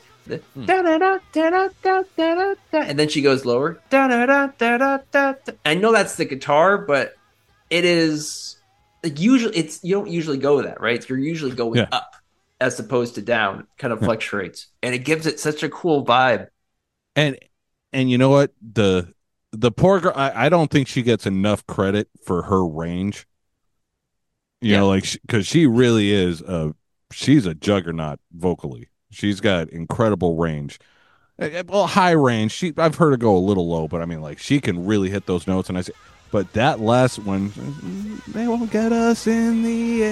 And then she goes lower. I know that's the guitar, but it is like usually you don't usually go with that, right? You're usually going up as opposed to down, kind of fluctuates, and it gives it such a cool vibe. And you know what, the poor girl, I don't think she gets enough credit for her range. You know, like because she really is she's a juggernaut vocally. She's got incredible range. Well, high range. I've heard her go a little low, but I mean, like she can really hit those notes. And I say, but that last one, they won't get us in the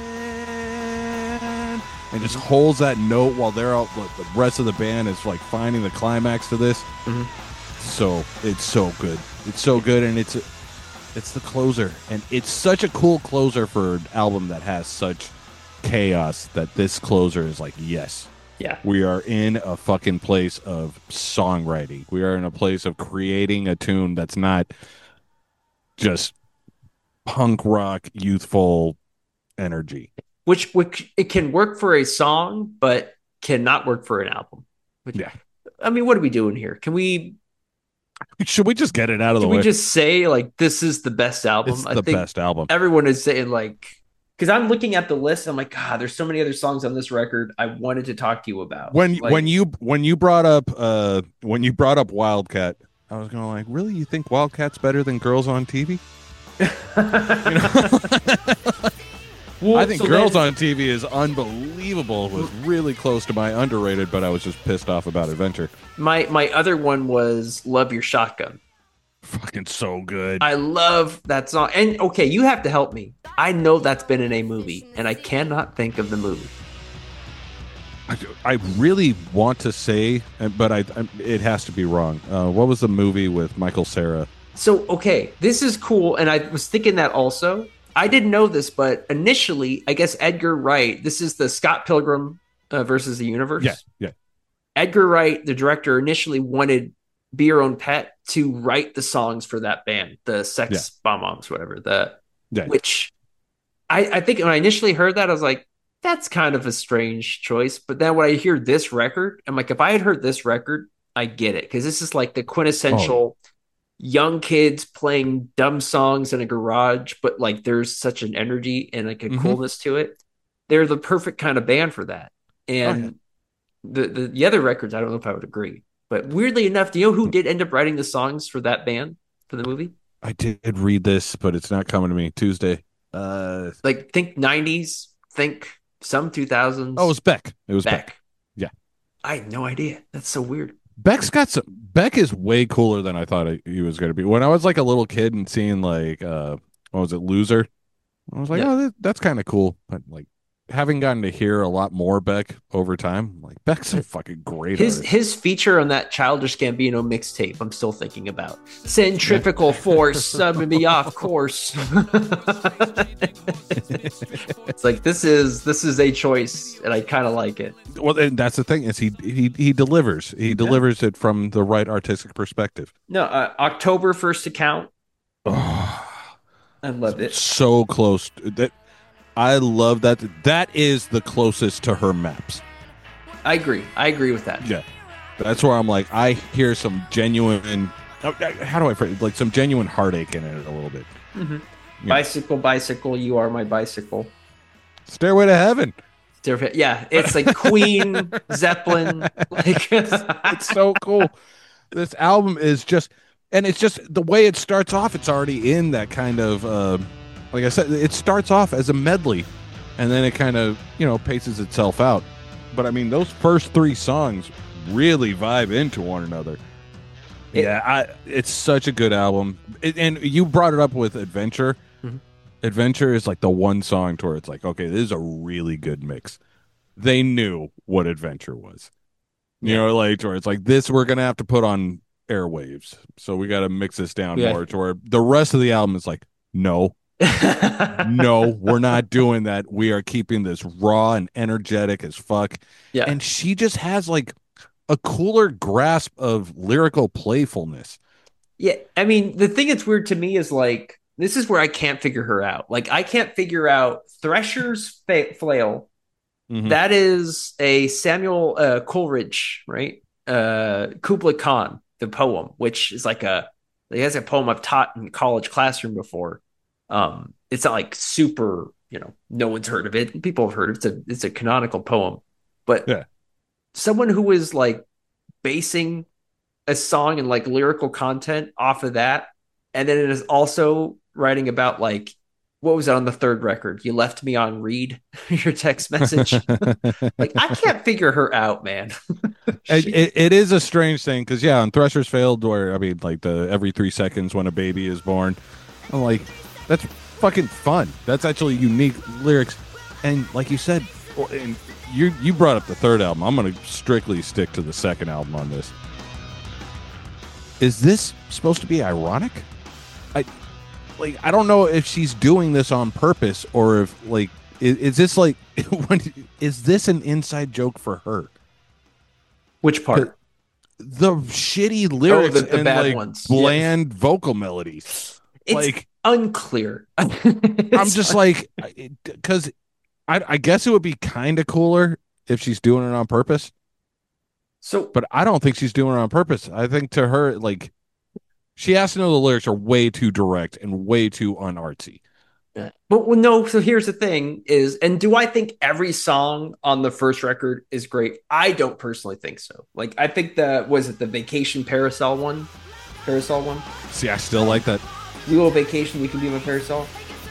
end, and just holds that note while they're out. The rest of the band is like finding the climax to this. So it's so good. It's so good, and it's the closer, and it's such a cool closer for an album that has such chaos. That this closer is like, yes. Yeah. We are in a fucking place of songwriting. We are in a place of creating a tune that's not just punk rock, youthful energy. Which it can work for a song, but cannot work for an album. I mean, what are we doing here? Should we just get it out of the way? Can we just say, like, this is the best album? It's the best album. Everyone is saying, like... Because I'm looking at the list, I'm like, God, there's so many other songs on this record I wanted to talk to you about. When you brought up Wildcat, I was going like, really? You think Wildcat's better than Girls on TV? Well, I think Girls on TV is unbelievable. It was really close to my underrated, but I was just pissed off about Adventure. My other one was Love Your Shotgun. Fucking so good. I love that song. And okay, you have to help me. I know that's been in a movie, and I cannot think of the movie. I really want to say, but it has to be wrong. What was the movie with Michael Cera? So, okay, this is cool, and I was thinking that also. I didn't know this, but initially, I guess Edgar Wright, this is the Scott Pilgrim versus the Universe. Yeah. Edgar Wright, the director, initially wanted Be Your Own Pet to write the songs for that band, the Sex Bombs, whatever. Which I think when I initially heard that, I was like, that's kind of a strange choice. But then when I hear this record, I'm like, if I had heard this record, I get it. Because this is like the quintessential young kids playing dumb songs in a garage, but like there's such an energy and like a coolness to it. They're the perfect kind of band for that. And the other records, I don't know if I would agree. But weirdly enough, do you know who did end up writing the songs for that band, for the movie? I did read this, but it's not coming to me. Tuesday. Like, think 90s, think some 2000s. Oh, it was Beck. It was Beck. Yeah. I had no idea. That's so weird. Beck is way cooler than I thought he was going to be. When I was like a little kid and seeing like, what was it, Loser? I was like, oh, that's kind of cool. But like, having gotten to hear a lot more Beck over time, like Beck's a fucking great artist. His feature on that Childish Gambino mixtape, I'm still thinking about. Centrifugal force, subbing me off course. It's like this is a choice, and I kind of like it. Well, and that's the thing is he delivers. He delivers it from the right artistic perspective. No, October First Account. Oh, I loved it. So close. I love that. That is the closest to her maps. I agree with that. Yeah. That's where I'm like, I hear some genuine, how do I phrase it? Like some genuine heartache in it a little bit. Mm-hmm. Yeah. Bicycle, you are my bicycle. Stairway to Heaven. Yeah, it's like Queen, Zeppelin. Like it's so cool. This album is just, and it's just the way it starts off, it's already in that kind of, like I said, it starts off as a medley, and then it kind of, paces itself out. But I mean, those first three songs really vibe into one another. It's such a good album. And you brought it up with Adventure. Mm-hmm. Adventure is like the one song to where it's like, okay, this is a really good mix. They knew what Adventure was. Like to where it's like, this we're going to have to put on airwaves. So we got to mix this down more to where the rest of the album is like, no. No, we're not doing that. We are keeping this raw and energetic as fuck. Yeah. And she just has like a cooler grasp of lyrical playfulness. Yeah, I mean, the thing that's weird to me is like this is where I can't figure her out. Like I can't figure out Thresher's flail. Mhm. That is a Samuel Coleridge, right? Kubla Khan, the poem, which is like he has a poem I've taught in college classroom before. It's not like super, no one's heard of it. People have heard of it. It's a canonical poem, but Yeah. someone who is like basing a song and like lyrical content off of that, and then it is also writing about like what was it on the third record? You left me on read your text message. Like I can't figure her out, man. It is a strange thing because on Thresher's Failed, where I mean, like the every 3 seconds when a baby is born, I'm like, that's fucking fun. That's actually unique lyrics, and like you said, and you brought up the third album. I'm going to strictly stick to the second album on this. Is this supposed to be ironic? I don't know if she's doing this on purpose or if like is this like is this an inside joke for her? Which part? The shitty lyrics the and bad like ones. bland vocal melodies. It's like unclear. I'm just like, because I guess it would be kind of cooler if she's doing it on purpose. So, but I don't think she's doing it on purpose. I think to her, like, she has to know the lyrics are way too direct and way too unartsy. But no, so here's the thing is, and do I think every song on the first record is great? I don't personally think so. Like, I think was it the Vacation Parasol one? See, I still like that. You go vacation, you can be my parasol.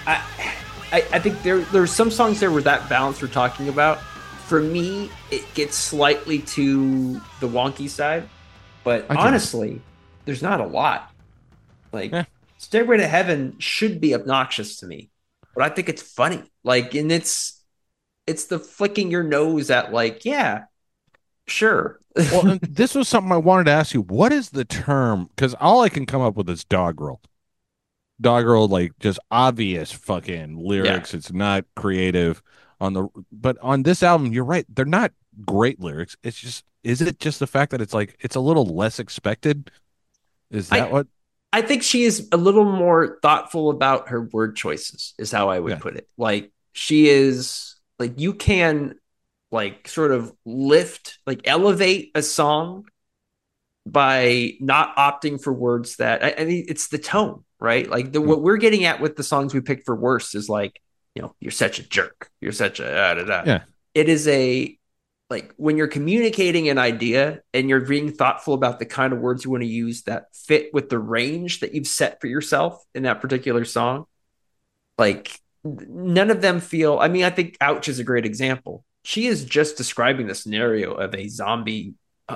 I think there's some songs there where that balance we're talking about. For me, it gets slightly to the wonky side, but honestly, there's not a lot. Like, Stairway to Heaven should be obnoxious to me, but I think it's funny. Like, and it's the flicking your nose at, like, yeah, sure. Well, this was something I wanted to ask you. What is the term? Because all I can come up with is doggerel. Doggerel, like, just obvious fucking lyrics. Yeah. It's not creative but on this album, you're right. They're not great lyrics. It's just, is it just the fact that it's like, it's a little less expected? Is that what? I think she is a little more thoughtful about her word choices, is how I would put it. Like, she is, like, you can, like, sort of elevate a song by not opting for words that, I mean, it's the tone, right? Like, what we're getting at with the songs we picked for worst is like, you're such a jerk. You're such a Yeah. It is like when you're communicating an idea and you're being thoughtful about the kind of words you want to use that fit with the range that you've set for yourself in that particular song. Like, none of them feel, I mean, I think Ouch is a great example. She is just describing the scenario of a zombie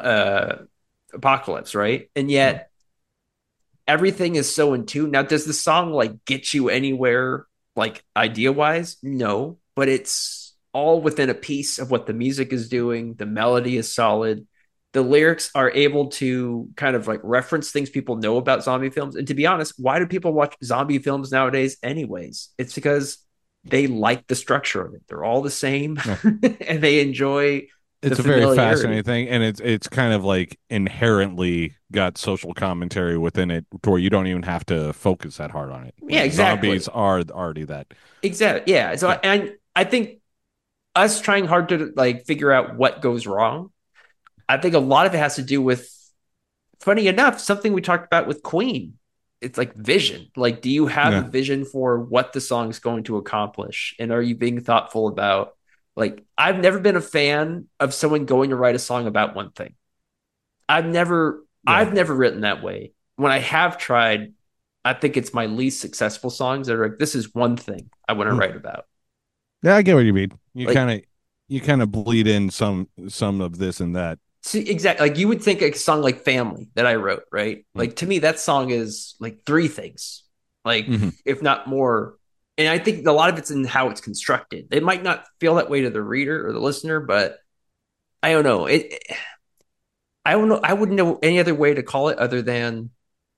apocalypse, right? And yet everything is so in tune. Now, does the song like get you anywhere, like idea wise? No, but it's all within a piece of what the music is doing. The melody is solid. The lyrics are able to kind of like reference things people know about zombie films. And to be honest, why do people watch zombie films nowadays anyways? It's because they like the structure of it. They're all the same and they enjoy. It's a very fascinating thing, and it's kind of like inherently got social commentary within it, where you don't even have to focus that hard on it. Yeah, exactly. Zombies are already that. Exactly. Yeah. So I think us trying hard to like figure out what goes wrong, I think a lot of it has to do with, funny enough, something we talked about with Queen. It's like vision. Like, do you have a vision for what the song's going to accomplish, and are you being thoughtful about? Like, I've never been a fan of someone going to write a song about one thing. I've never written that way. When I have tried, I think it's my least successful songs that are like, this is one thing I want to write about. Yeah, I get what you mean. You kind of bleed in some of this and that. See, exactly. Like, you would think a song like Family that I wrote, right? Like, to me, that song is like three things, like if not more. And I think a lot of it's in how it's constructed. It might not feel that way to the reader or the listener, but I don't know. I don't know. I wouldn't know any other way to call it other than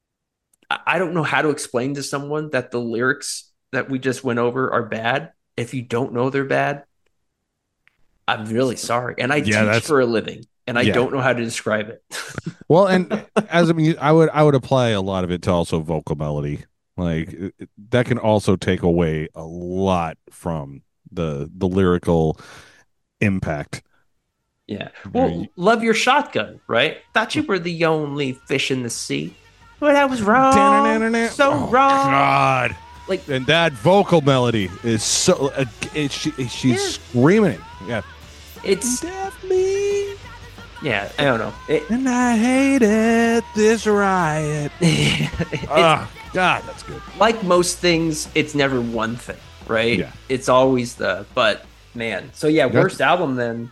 I don't know how to explain to someone that the lyrics that we just went over are bad. If you don't know they're bad, I'm really sorry. And I teach for a living. and I Yeah. don't know how to describe it. Well, and as I would apply a lot of it to also vocal melody. Like that can also take away a lot from the lyrical impact. Yeah. Well, love your shotgun, right? Thought you were the only fish in the sea. But I was wrong. So Oh, wrong. God. Like, And that vocal melody is so she's screaming it. Yeah. it's, Definitely. yeah, I don't know. And I hated this riot. It's Oh, God, that's good. like most things, it's never one thing, right? Yeah. It's always but man. So yeah, worst album then.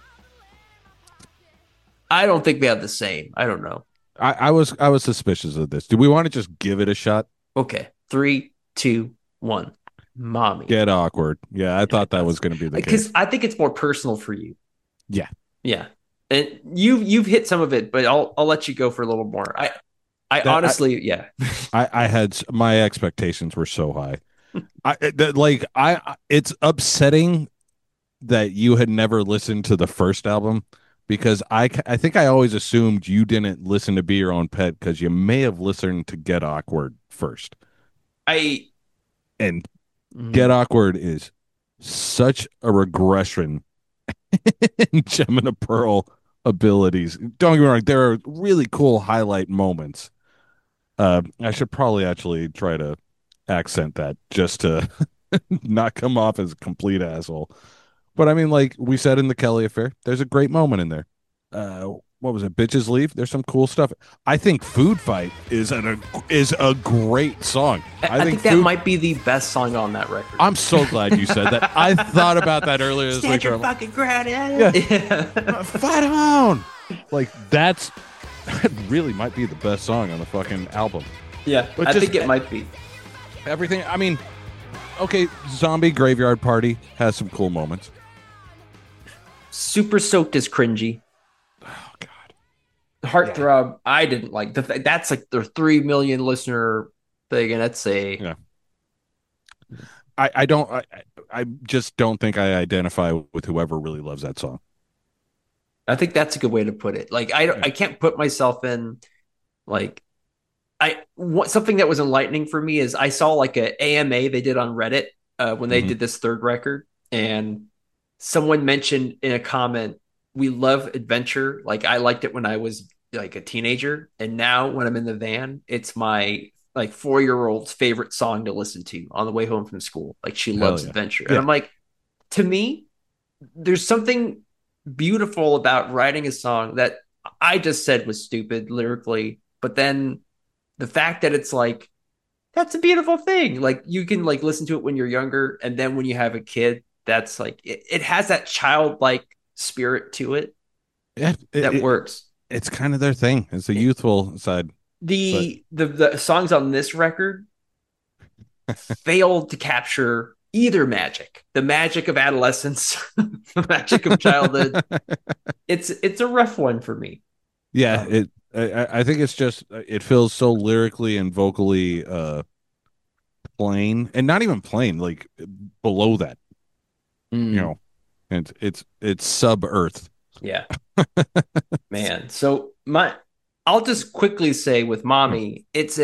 I don't think we have the same. I don't know. I was suspicious of this. Do we want to just give it a shot? Okay. 3, 2, 1. Mommy. Get awkward. Yeah, I thought that was going to be the Because case. I think it's more personal for you. Yeah. Yeah. And you've hit some of it, but I'll let you go for a little more. I honestly, yeah. I had my expectations were so high. It's upsetting that you had never listened to the first album because I think I always assumed you didn't listen to Be Your Own Pet because you may have listened to Get Awkward first. I And Get Awkward is such a regression in Gemini Pearl abilities. Don't get me wrong, there are really cool highlight moments. I should probably actually try to accent that just to not come off as a complete asshole. But I mean, like we said in the Kelly Affair, there's a great moment in there. What was it? Bitches Leave. There's some cool stuff. I think Food Fight is a great song. I think that might be the best song on that record. I'm so glad you said that. I thought about that earlier this week. Stand your fucking ground. Yeah. Fight on. Like that really might be the best song on the fucking album. Yeah, But I just- think it might be. Everything. I mean, okay, Zombie Graveyard Party has some cool moments. Super Soaked is cringy. Oh God. Heartthrob, I didn't like. That's like their 3 million listener thing, and that's a Yeah. I just don't think I identify with whoever really loves that song. I think that's a good way to put it. Like I can't put myself in like something that was enlightening for me is I saw like a AMA they did on Reddit when they did this third record, and someone mentioned in a comment, we love adventure. Like I liked it when I was like a teenager, and now when I'm in the van, it's my like 4-year-old's favorite song to listen to on the way home from school. Like she loves yeah. adventure. Yeah. And I'm like, to me, there's something beautiful about writing a song that I just said was stupid lyrically, but then the fact that it's like that's a beautiful thing. Like you can like listen to it when you're younger, and then when you have a kid, that's like it has that childlike spirit to it Yeah, that works. It's kind of their thing. It's the youthful side. The songs on this record failed to capture either magic, the magic of adolescence, the magic of childhood. It's a rough one for me. Yeah, I think it's just it feels so lyrically and vocally plain, and not even plain, like below that. You know, and it's sub earth. Yeah. Man. So I'll just quickly say with Mommy, it's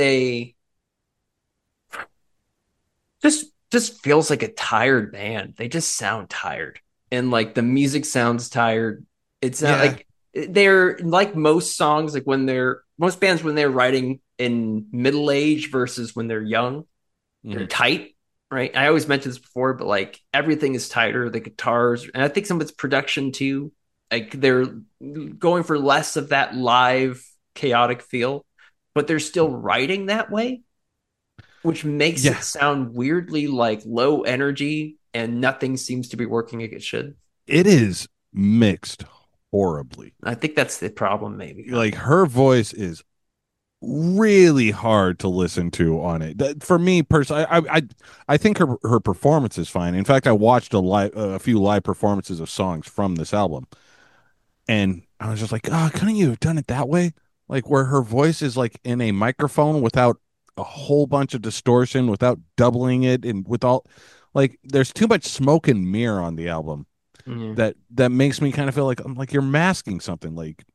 just feels like a tired band. They just sound tired. And like the music sounds tired. It's not like they're like most songs, like most bands when they're writing in middle age versus when they're young, they're tight, right? I always mentioned this before, but like everything is tighter, the guitars, and I think some of it's production too. Like they're going for less of that live chaotic feel, but they're still writing that way, which makes it sound weirdly like low energy and nothing seems to be working like it should. It is mixed horribly. I think that's the problem, maybe. Like her voice is really hard to listen to on it. For me personally, I think her performance is fine. In fact, I watched a few live performances of songs from this album, and I was just like, oh, couldn't you have done it that way? Like where her voice is like in a microphone without a whole bunch of distortion, without doubling it, and with all like there's too much smoke and mirror on the album that makes me kind of feel like I'm like you're masking something. Like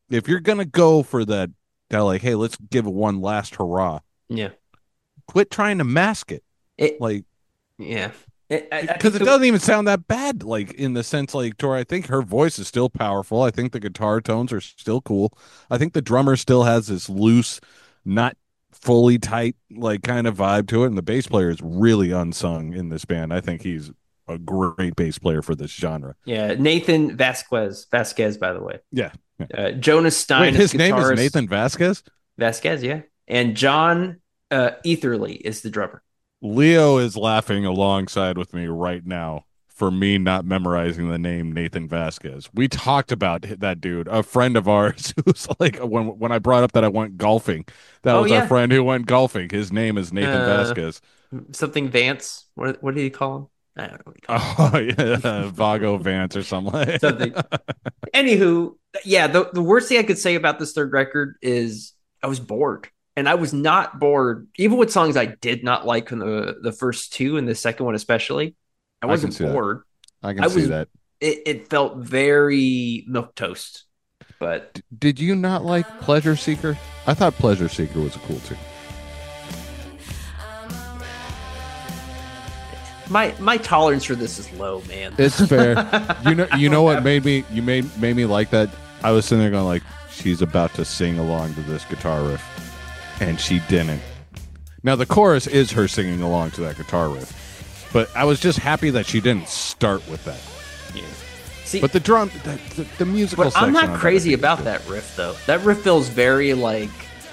if you're gonna go for that, like, hey, let's give one last hurrah. Yeah. Quit trying to mask it. It, Like, yeah. because it doesn't even sound that bad. Like in the sense, like Tori, I think her voice is still powerful. I think the guitar tones are still cool. I think the drummer still has this loose, not fully tight, like kind of vibe to it, and the bass player is really unsung in this band. I think he's a great bass player for this genre. Yeah. Nathan Vasquez, by the way. Yeah. Jonas Stein. Wait, his name is Nathan Vasquez? Vasquez, yeah. And John Etherly is the drummer. Leo is laughing alongside with me right now for me not memorizing the name Nathan Vasquez. We talked about that dude, a friend of ours who's like, when I brought up that I went golfing, that was our friend who went golfing. His name is Nathan Vasquez. Something Vance. What did he call him? I don't know what he called him. Oh, yeah, Vago Vance or something like something. Anywho, yeah, the worst thing I could say about this third record is I was bored. And I was not bored, even with songs I did not like from the first two and the second one especially. I wasn't bored. I can see that. It felt very milquetoast. But did you not like Pleasure Seeker? I thought Pleasure Seeker was a cool tune. My tolerance for this is low, man. It's fair. you know what made me like that? I was sitting there going like, she's about to sing along to this guitar riff. And she didn't. Now, the chorus is her singing along to that guitar riff. But I was just happy that she didn't start with that. Yeah. See, but the drum, the musical but section. I'm not crazy about that riff, though. That riff feels very, like,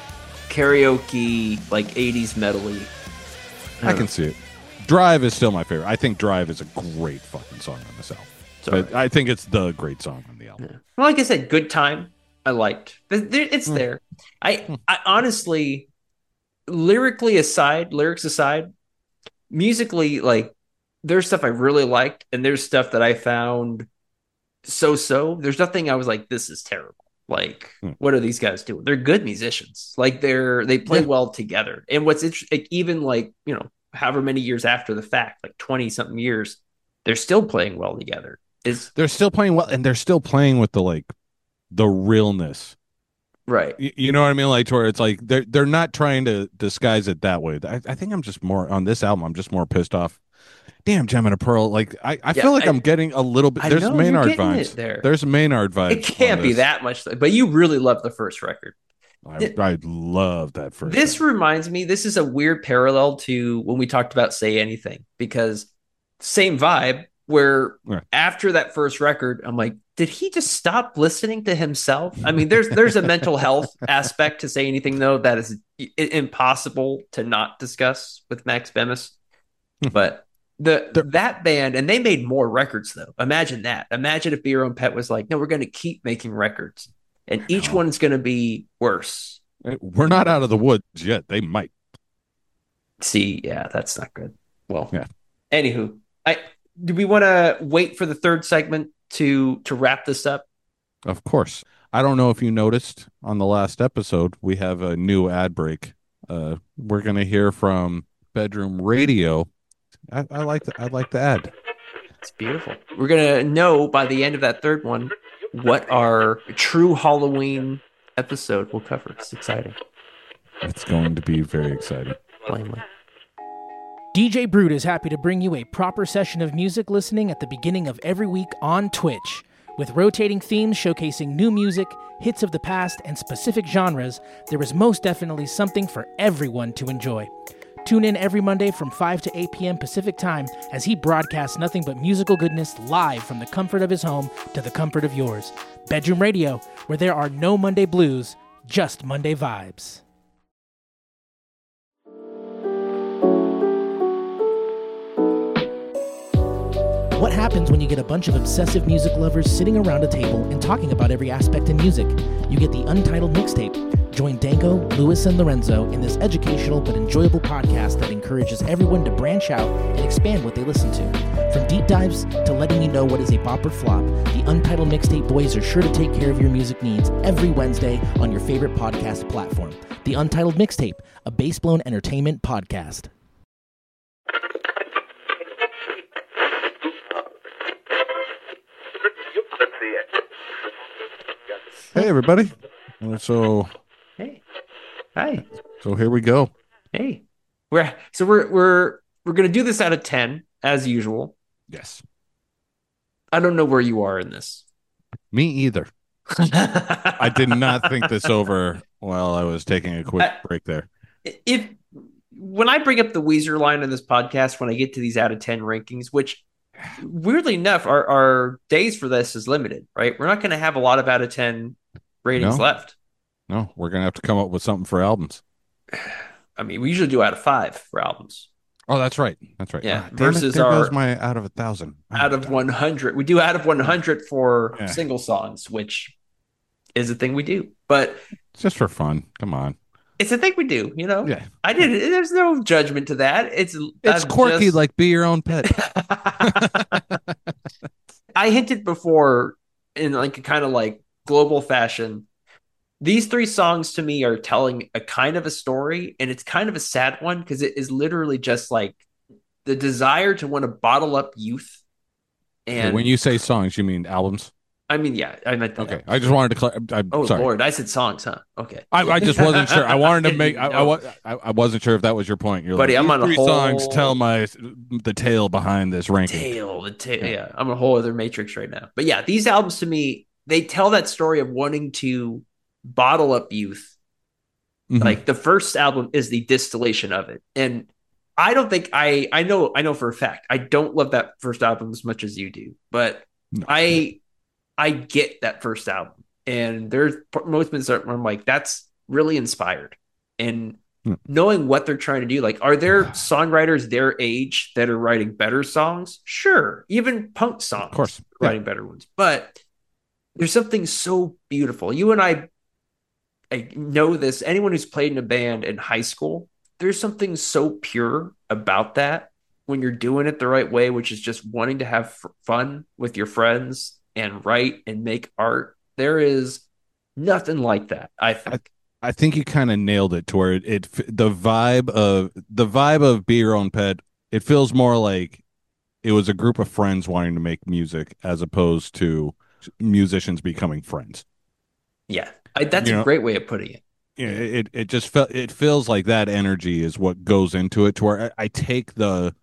karaoke, like, 80s medley. I can see it. Drive is still my favorite. I think Drive is a great fucking song on this album. But I think it's the great song on the album. Yeah. Well, like I said, Good Time. I liked. It's there. I honestly, lyrics aside, musically, like, there's stuff I really liked, and there's stuff that I found so. There's nothing I was like, this is terrible. Like, what are these guys doing? They're good musicians. Like, they play well together. And what's interesting, like, even like, you know, however many years after the fact, like 20 something years, they're still playing well together. They're still playing well, and they're still playing with the realness, right? You know what I mean? Like, where it's like they're not trying to disguise it that way. I think I'm just more on this album. I'm just more pissed off. Damn, Gem and a Pearl. Like, I feel like I'm getting a little bit. There's Maynard vibes. There's Maynard vibes. It can't be that much, but you really love the first record. I love that first. This reminds me. This is a weird parallel to when we talked about Say Anything, because same vibe. Where after that first record, I'm like, did he just stop listening to himself? I mean, there's a mental health aspect to Say Anything, though, that is impossible to not discuss with Max Bemis. But that band, and they made more records, though. Imagine that. Imagine if Be Your Own Pet was like, no, we're going to keep making records, and each one's going to be worse. We're not out of the woods yet. They might. See, yeah, that's not good. Well, yeah. Anywho, do we want to wait for the third segment to wrap this up? Of course. I don't know if you noticed on the last episode, we have a new ad break. We're going to hear from Bedroom Radio. I like the ad. It's beautiful. We're going to know by the end of that third one what our true Halloween episode will cover. It's exciting. It's going to be very exciting. Plainly. DJ Brood is happy to bring you a proper session of music listening at the beginning of every week on Twitch. With rotating themes showcasing new music, hits of the past, and specific genres, there is most definitely something for everyone to enjoy. Tune in every Monday from 5 to 8 p.m. Pacific Time as he broadcasts nothing but musical goodness live from the comfort of his home to the comfort of yours. Bedroom Radio, where there are no Monday blues, just Monday vibes. What happens when you get a bunch of obsessive music lovers sitting around a table and talking about every aspect in music? You get the Untitled Mixtape. Join Danko, Lewis, and Lorenzo in this educational but enjoyable podcast that encourages everyone to branch out and expand what they listen to. From deep dives to letting you know what is a bop or flop, the Untitled Mixtape boys are sure to take care of your music needs every Wednesday on your favorite podcast platform. The Untitled Mixtape, a Bassblown Entertainment podcast. Hey, everybody. So Hey, hi, here we go. hey. We're gonna do this out of 10 as usual. Yes. I don't know where you are in this. Me either. I did not think this over while I was taking a quick break there. If when I bring up the Weezer line in this podcast, when I get to these out of 10 rankings, which weirdly enough, our days for this is limited, right? We're not going to have a lot of out of 10 ratings left. No, we're going to have to come up with something for albums. I mean, we usually do out of 5 for albums. Oh, that's right. Yeah. Versus there goes my out of 1,000. Out of 100. We do out of 100 for single songs, which is a thing we do. But it's just for fun. Come on. It's a thing we do, you know? Yeah. I did it. There's no judgment to that. It's quirky, like be your own pet. I hinted before in like a kind of like global fashion. These 3 songs to me are telling a kind of a story, and it's kind of a sad one because it is literally just like the desire to want to bottle up youth. And when you say songs, you mean albums? I mean, yeah, I meant that. Okay, I just wanted to clarify. Oh, sorry. Lord, I said songs, huh? Okay. I just wasn't sure. I wanted to make. I wasn't sure if that was your point. You're Buddy, like, I'm on a 3 whole songs tell the tale behind this ranking. Yeah, I'm a whole other matrix right now. But yeah, these albums to me, they tell that story of wanting to bottle up youth. Mm-hmm. Like the first album is the distillation of it, and I don't think I know for a fact I don't love that first album as much as you do, but no. I get that first album, and there's moments where I'm like, that's really inspired. And knowing what they're trying to do, like, are there songwriters their age that are writing better songs? Sure. Even punk songs, of course, writing better ones. But there's something so beautiful. You and I know this. Anyone who's played in a band in high school, there's something so pure about that when you're doing it the right way, which is just wanting to have fun with your friends and write and make art. There is nothing like that. I think you kind of nailed it to where the vibe of Be Your Own Pet. It feels more like it was a group of friends wanting to make music as opposed to musicians becoming friends. Yeah, that's a great way of putting it. Yeah, it just it feels like that energy is what goes into it. To where I take the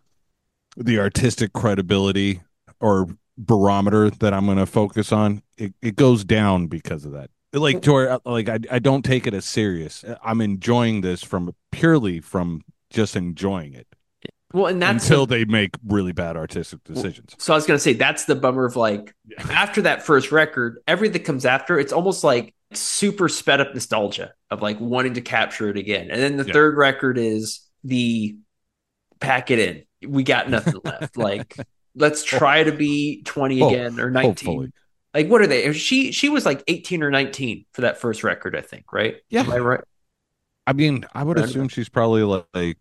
artistic credibility or barometer that I'm going to focus on, it goes down because of that. Like to where, like I don't take it as serious. I'm enjoying this purely from just enjoying it. Well, and that's until they make really bad artistic decisions. So I was going to say that's the bummer of like after that first record, everything that comes after, it's almost like super sped up nostalgia of like wanting to capture it again. And then the third record is the pack it in. We got nothing left. Like let's try to be 20 again or 19. Hopefully. Like, what are they? She was like 18 or 19 for that first record, I think, right? Yeah. Am I right? I mean, I would assume she's probably like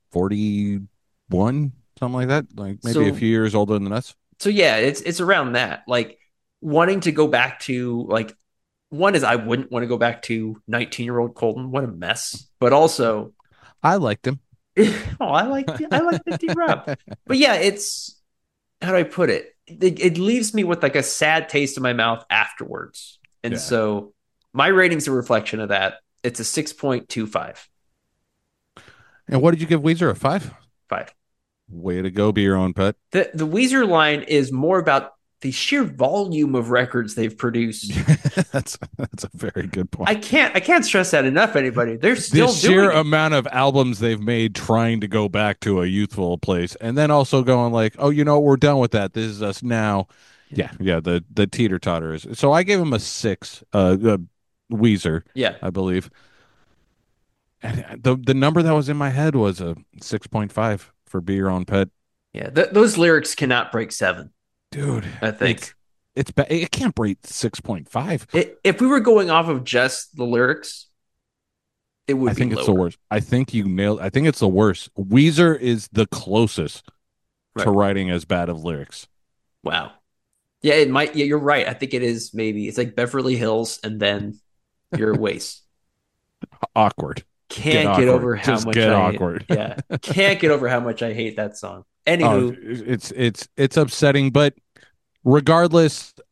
41, something like that. Like maybe a few years older than us. So yeah, it's around that. Like wanting to go back to like, one is I wouldn't want to go back to 19-year-old Colton. What a mess. But also, I liked him. I like 15 Rob. But yeah, it's, how do I put it? It leaves me with like a sad taste in my mouth afterwards. And so my rating's a reflection of that. It's a 6.25. And what did you give Weezer? A 5? 5. Way to go, Be Your Own Pet. The Weezer line is more about the sheer volume of records they've produced. That's a very good point. I can't stress that enough, anybody. They're still the sheer amount of albums they've made trying to go back to a youthful place, and then also going like, oh, you know, we're done with that. This is us now. Yeah. The teeter totter is. So I gave him a 6. Weezer. Yeah, I believe. And the number that was in my head was a 6.5 for Be Your Own Pet. Yeah, those lyrics cannot break 7. Dude, I think it can't break 6.5. If we were going off of just the lyrics, it would. I think it's the worst. I think you nailed. I think it's the worst. Weezer is the closest to writing as bad of lyrics. Wow. Yeah, it might. Yeah, you're right. I think it is. Maybe it's like Beverly Hills, and then your waist. Awkward. Can't get over how much get I awkward. Hate, yeah, can't get over how much I hate that song. Anywho, it's upsetting, but regardless,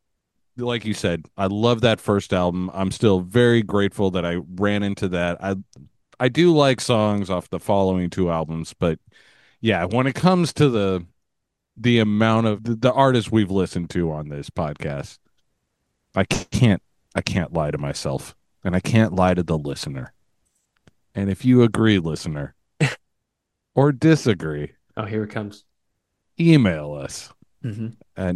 like you said, I love that first album. I'm still very grateful that I ran into that. I do like songs off the following two albums, but yeah, when it comes to the amount of the artists we've listened to on this podcast, I can't I can't lie to myself, and I can't lie to the listener. And if you agree, listener, or disagree, Oh, here it comes. email us Mm-hmm. at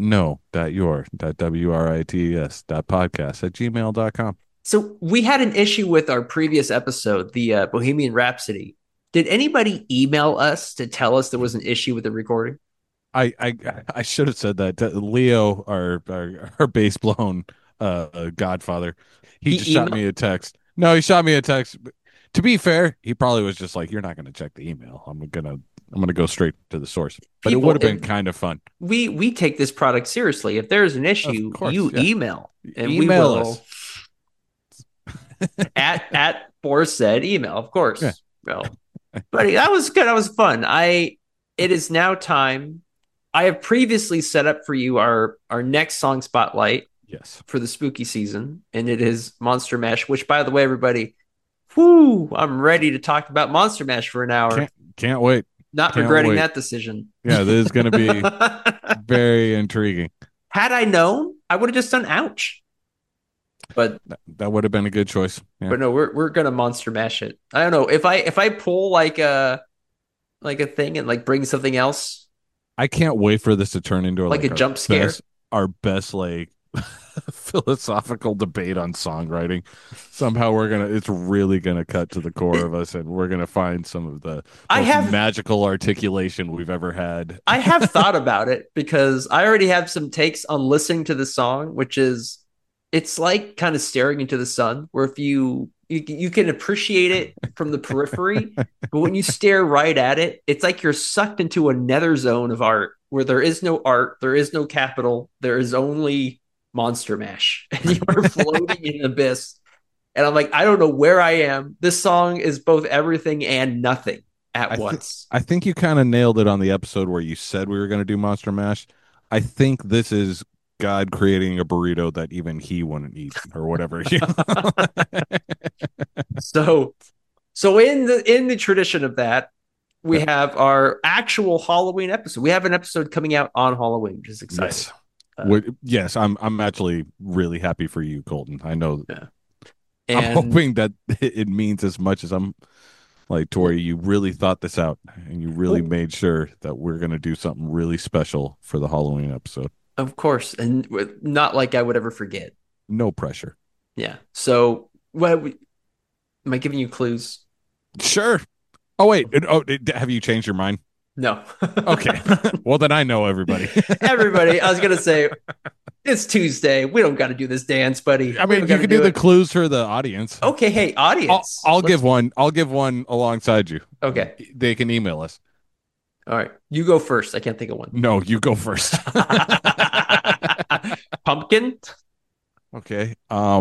no.your.writs.podcast@gmail.com. So we had an issue with our previous episode, the Bohemian Rhapsody. Did anybody email us to tell us there was an issue with the recording? I should have said that. Leo, our bass blown godfather, he just shot me a text. No, he shot me a text. To be fair, he probably was just like, "You're not going to check the email. I'm gonna go straight to the source." But it would have been kind of fun. We take this product seriously. If there's an issue, Of course, you yeah. email, and Email we will us. at Forrest said email, of course. Yeah. Well, buddy, that was good. That was fun. It is now time. I have previously set up for you our next song spotlight Yes. for the spooky season, and it is Monster Mash. Which, by the way, everybody, whoo! I'm ready to talk about Monster Mash for an hour. Can't wait. Not can't regretting wait. that decision. Yeah, this is going to be very intriguing. Had I known, I would have just done ouch. But That would have been a good choice. Yeah. but no, we're gonna Monster Mash it. I don't know if I pull like a thing and like bring something else. I can't wait for this to turn into Like a our jump scare? our best like philosophical debate on songwriting. Somehow it's really gonna cut to the core of us, and we're gonna find some of the most magical articulation we've ever had. I have thought about it because I already have some takes on listening to the song, which is it's like kind of staring into the sun, where if you can appreciate it from the periphery, but when you stare right at it, it's like you're sucked into a nether zone of art where there is no art, there is no capital, there is only Monster Mash, and you are floating in an abyss. And I'm like, I don't know where I am. This song is both everything and nothing at once. I think you kind of nailed it on the episode where you said we were going to do Monster Mash. I think this is God creating a burrito that even he wouldn't eat or whatever. So in the tradition of that, we have our actual Halloween episode. We have an episode coming out on Halloween, which is exciting. Yes, I'm actually really happy for you, Colton. I know. Yeah. I'm hoping that it means as much as I'm like, Tori, you really thought this out and you really made sure that we're going to do something really special for the Halloween episode. Of course, and not like I would ever forget. No pressure. Yeah. So, am I giving you clues? Sure. Oh wait. Have you changed your mind? No. Okay. Well, then I know everybody. Everybody. I was gonna say it's Tuesday. We don't got to do this dance, buddy. I mean, you can do the clues for the audience. Okay. Hey, audience. I'll give one. I'll give one alongside you. Okay. They can email us. All right. You go first. I can't think of one. No, you go first. Pumpkin. Okay.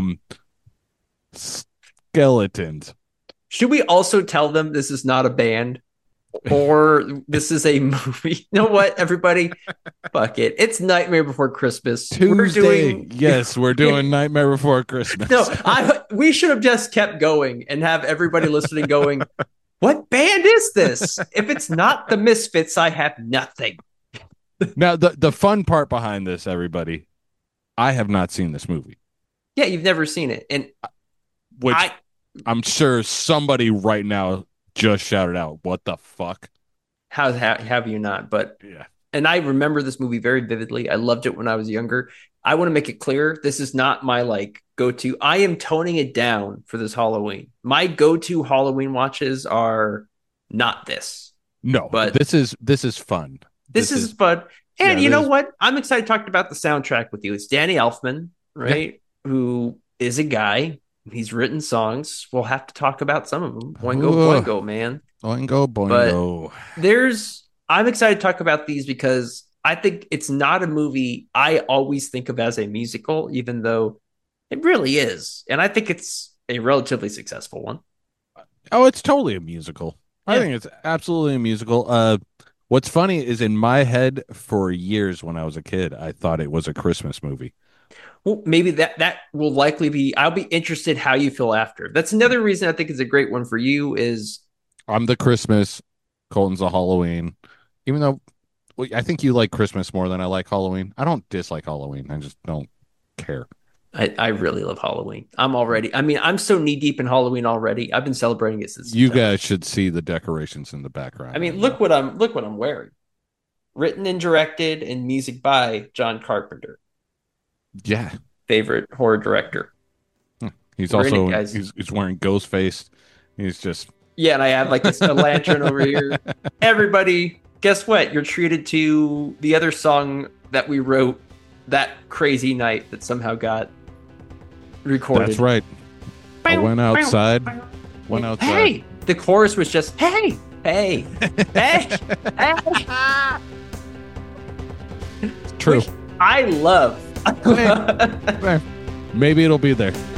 Skeletons. Should we also tell them this is not a band or this is a movie? You know what, everybody? Fuck it. It's Nightmare Before Christmas. Tuesday. We're doing Nightmare Before Christmas. No, we should have just kept going and have everybody listening going, what band is this? If it's not the Misfits, I have nothing. Now, the fun part behind this, everybody, I have not seen this movie. Yeah, you've never seen it. And I'm sure somebody right now just shouted out, "What the fuck?" How have you not? But yeah. And I remember this movie very vividly. I loved it when I was younger. I want to make it clear, this is not my like go-to. I am toning it down for this Halloween. My go-to Halloween watches are not this. No, but this is fun. This is fun. And you know what? I'm excited to talk about the soundtrack with you. It's Danny Elfman, right? Yeah. Who is a guy. He's written songs. We'll have to talk about some of them. Boingo, boingo, man. Boingo, boingo. But I'm excited to talk about these because I think it's not a movie I always think of as a musical, even though it really is. And I think it's a relatively successful one. Oh, it's totally a musical. Yeah. I think it's absolutely a musical. What's funny is in my head for years when I was a kid, I thought it was a Christmas movie. Well, maybe that will likely be. I'll be interested how you feel after. That's another reason I think is a great one for you. Is I'm the Christmas, Colton's a Halloween. Even though I think you like Christmas more than I like Halloween. I don't dislike Halloween. I just don't care. I really love Halloween. I'm so knee deep in Halloween already. I've been celebrating it since You September. guys should see the decorations in the background. I mean, look what I'm wearing. Written and directed and music by John Carpenter, Yeah. favorite horror director. He's We're in also it, guys. he's wearing Ghostface. He's just Yeah, and I have like a lantern over here. Everybody, guess what? You're treated to the other song that we wrote that crazy night that somehow got recorded. That's right. I went outside. Hey, the chorus was just hey, hey, hey, hey. True. Which I love. Maybe it'll be there.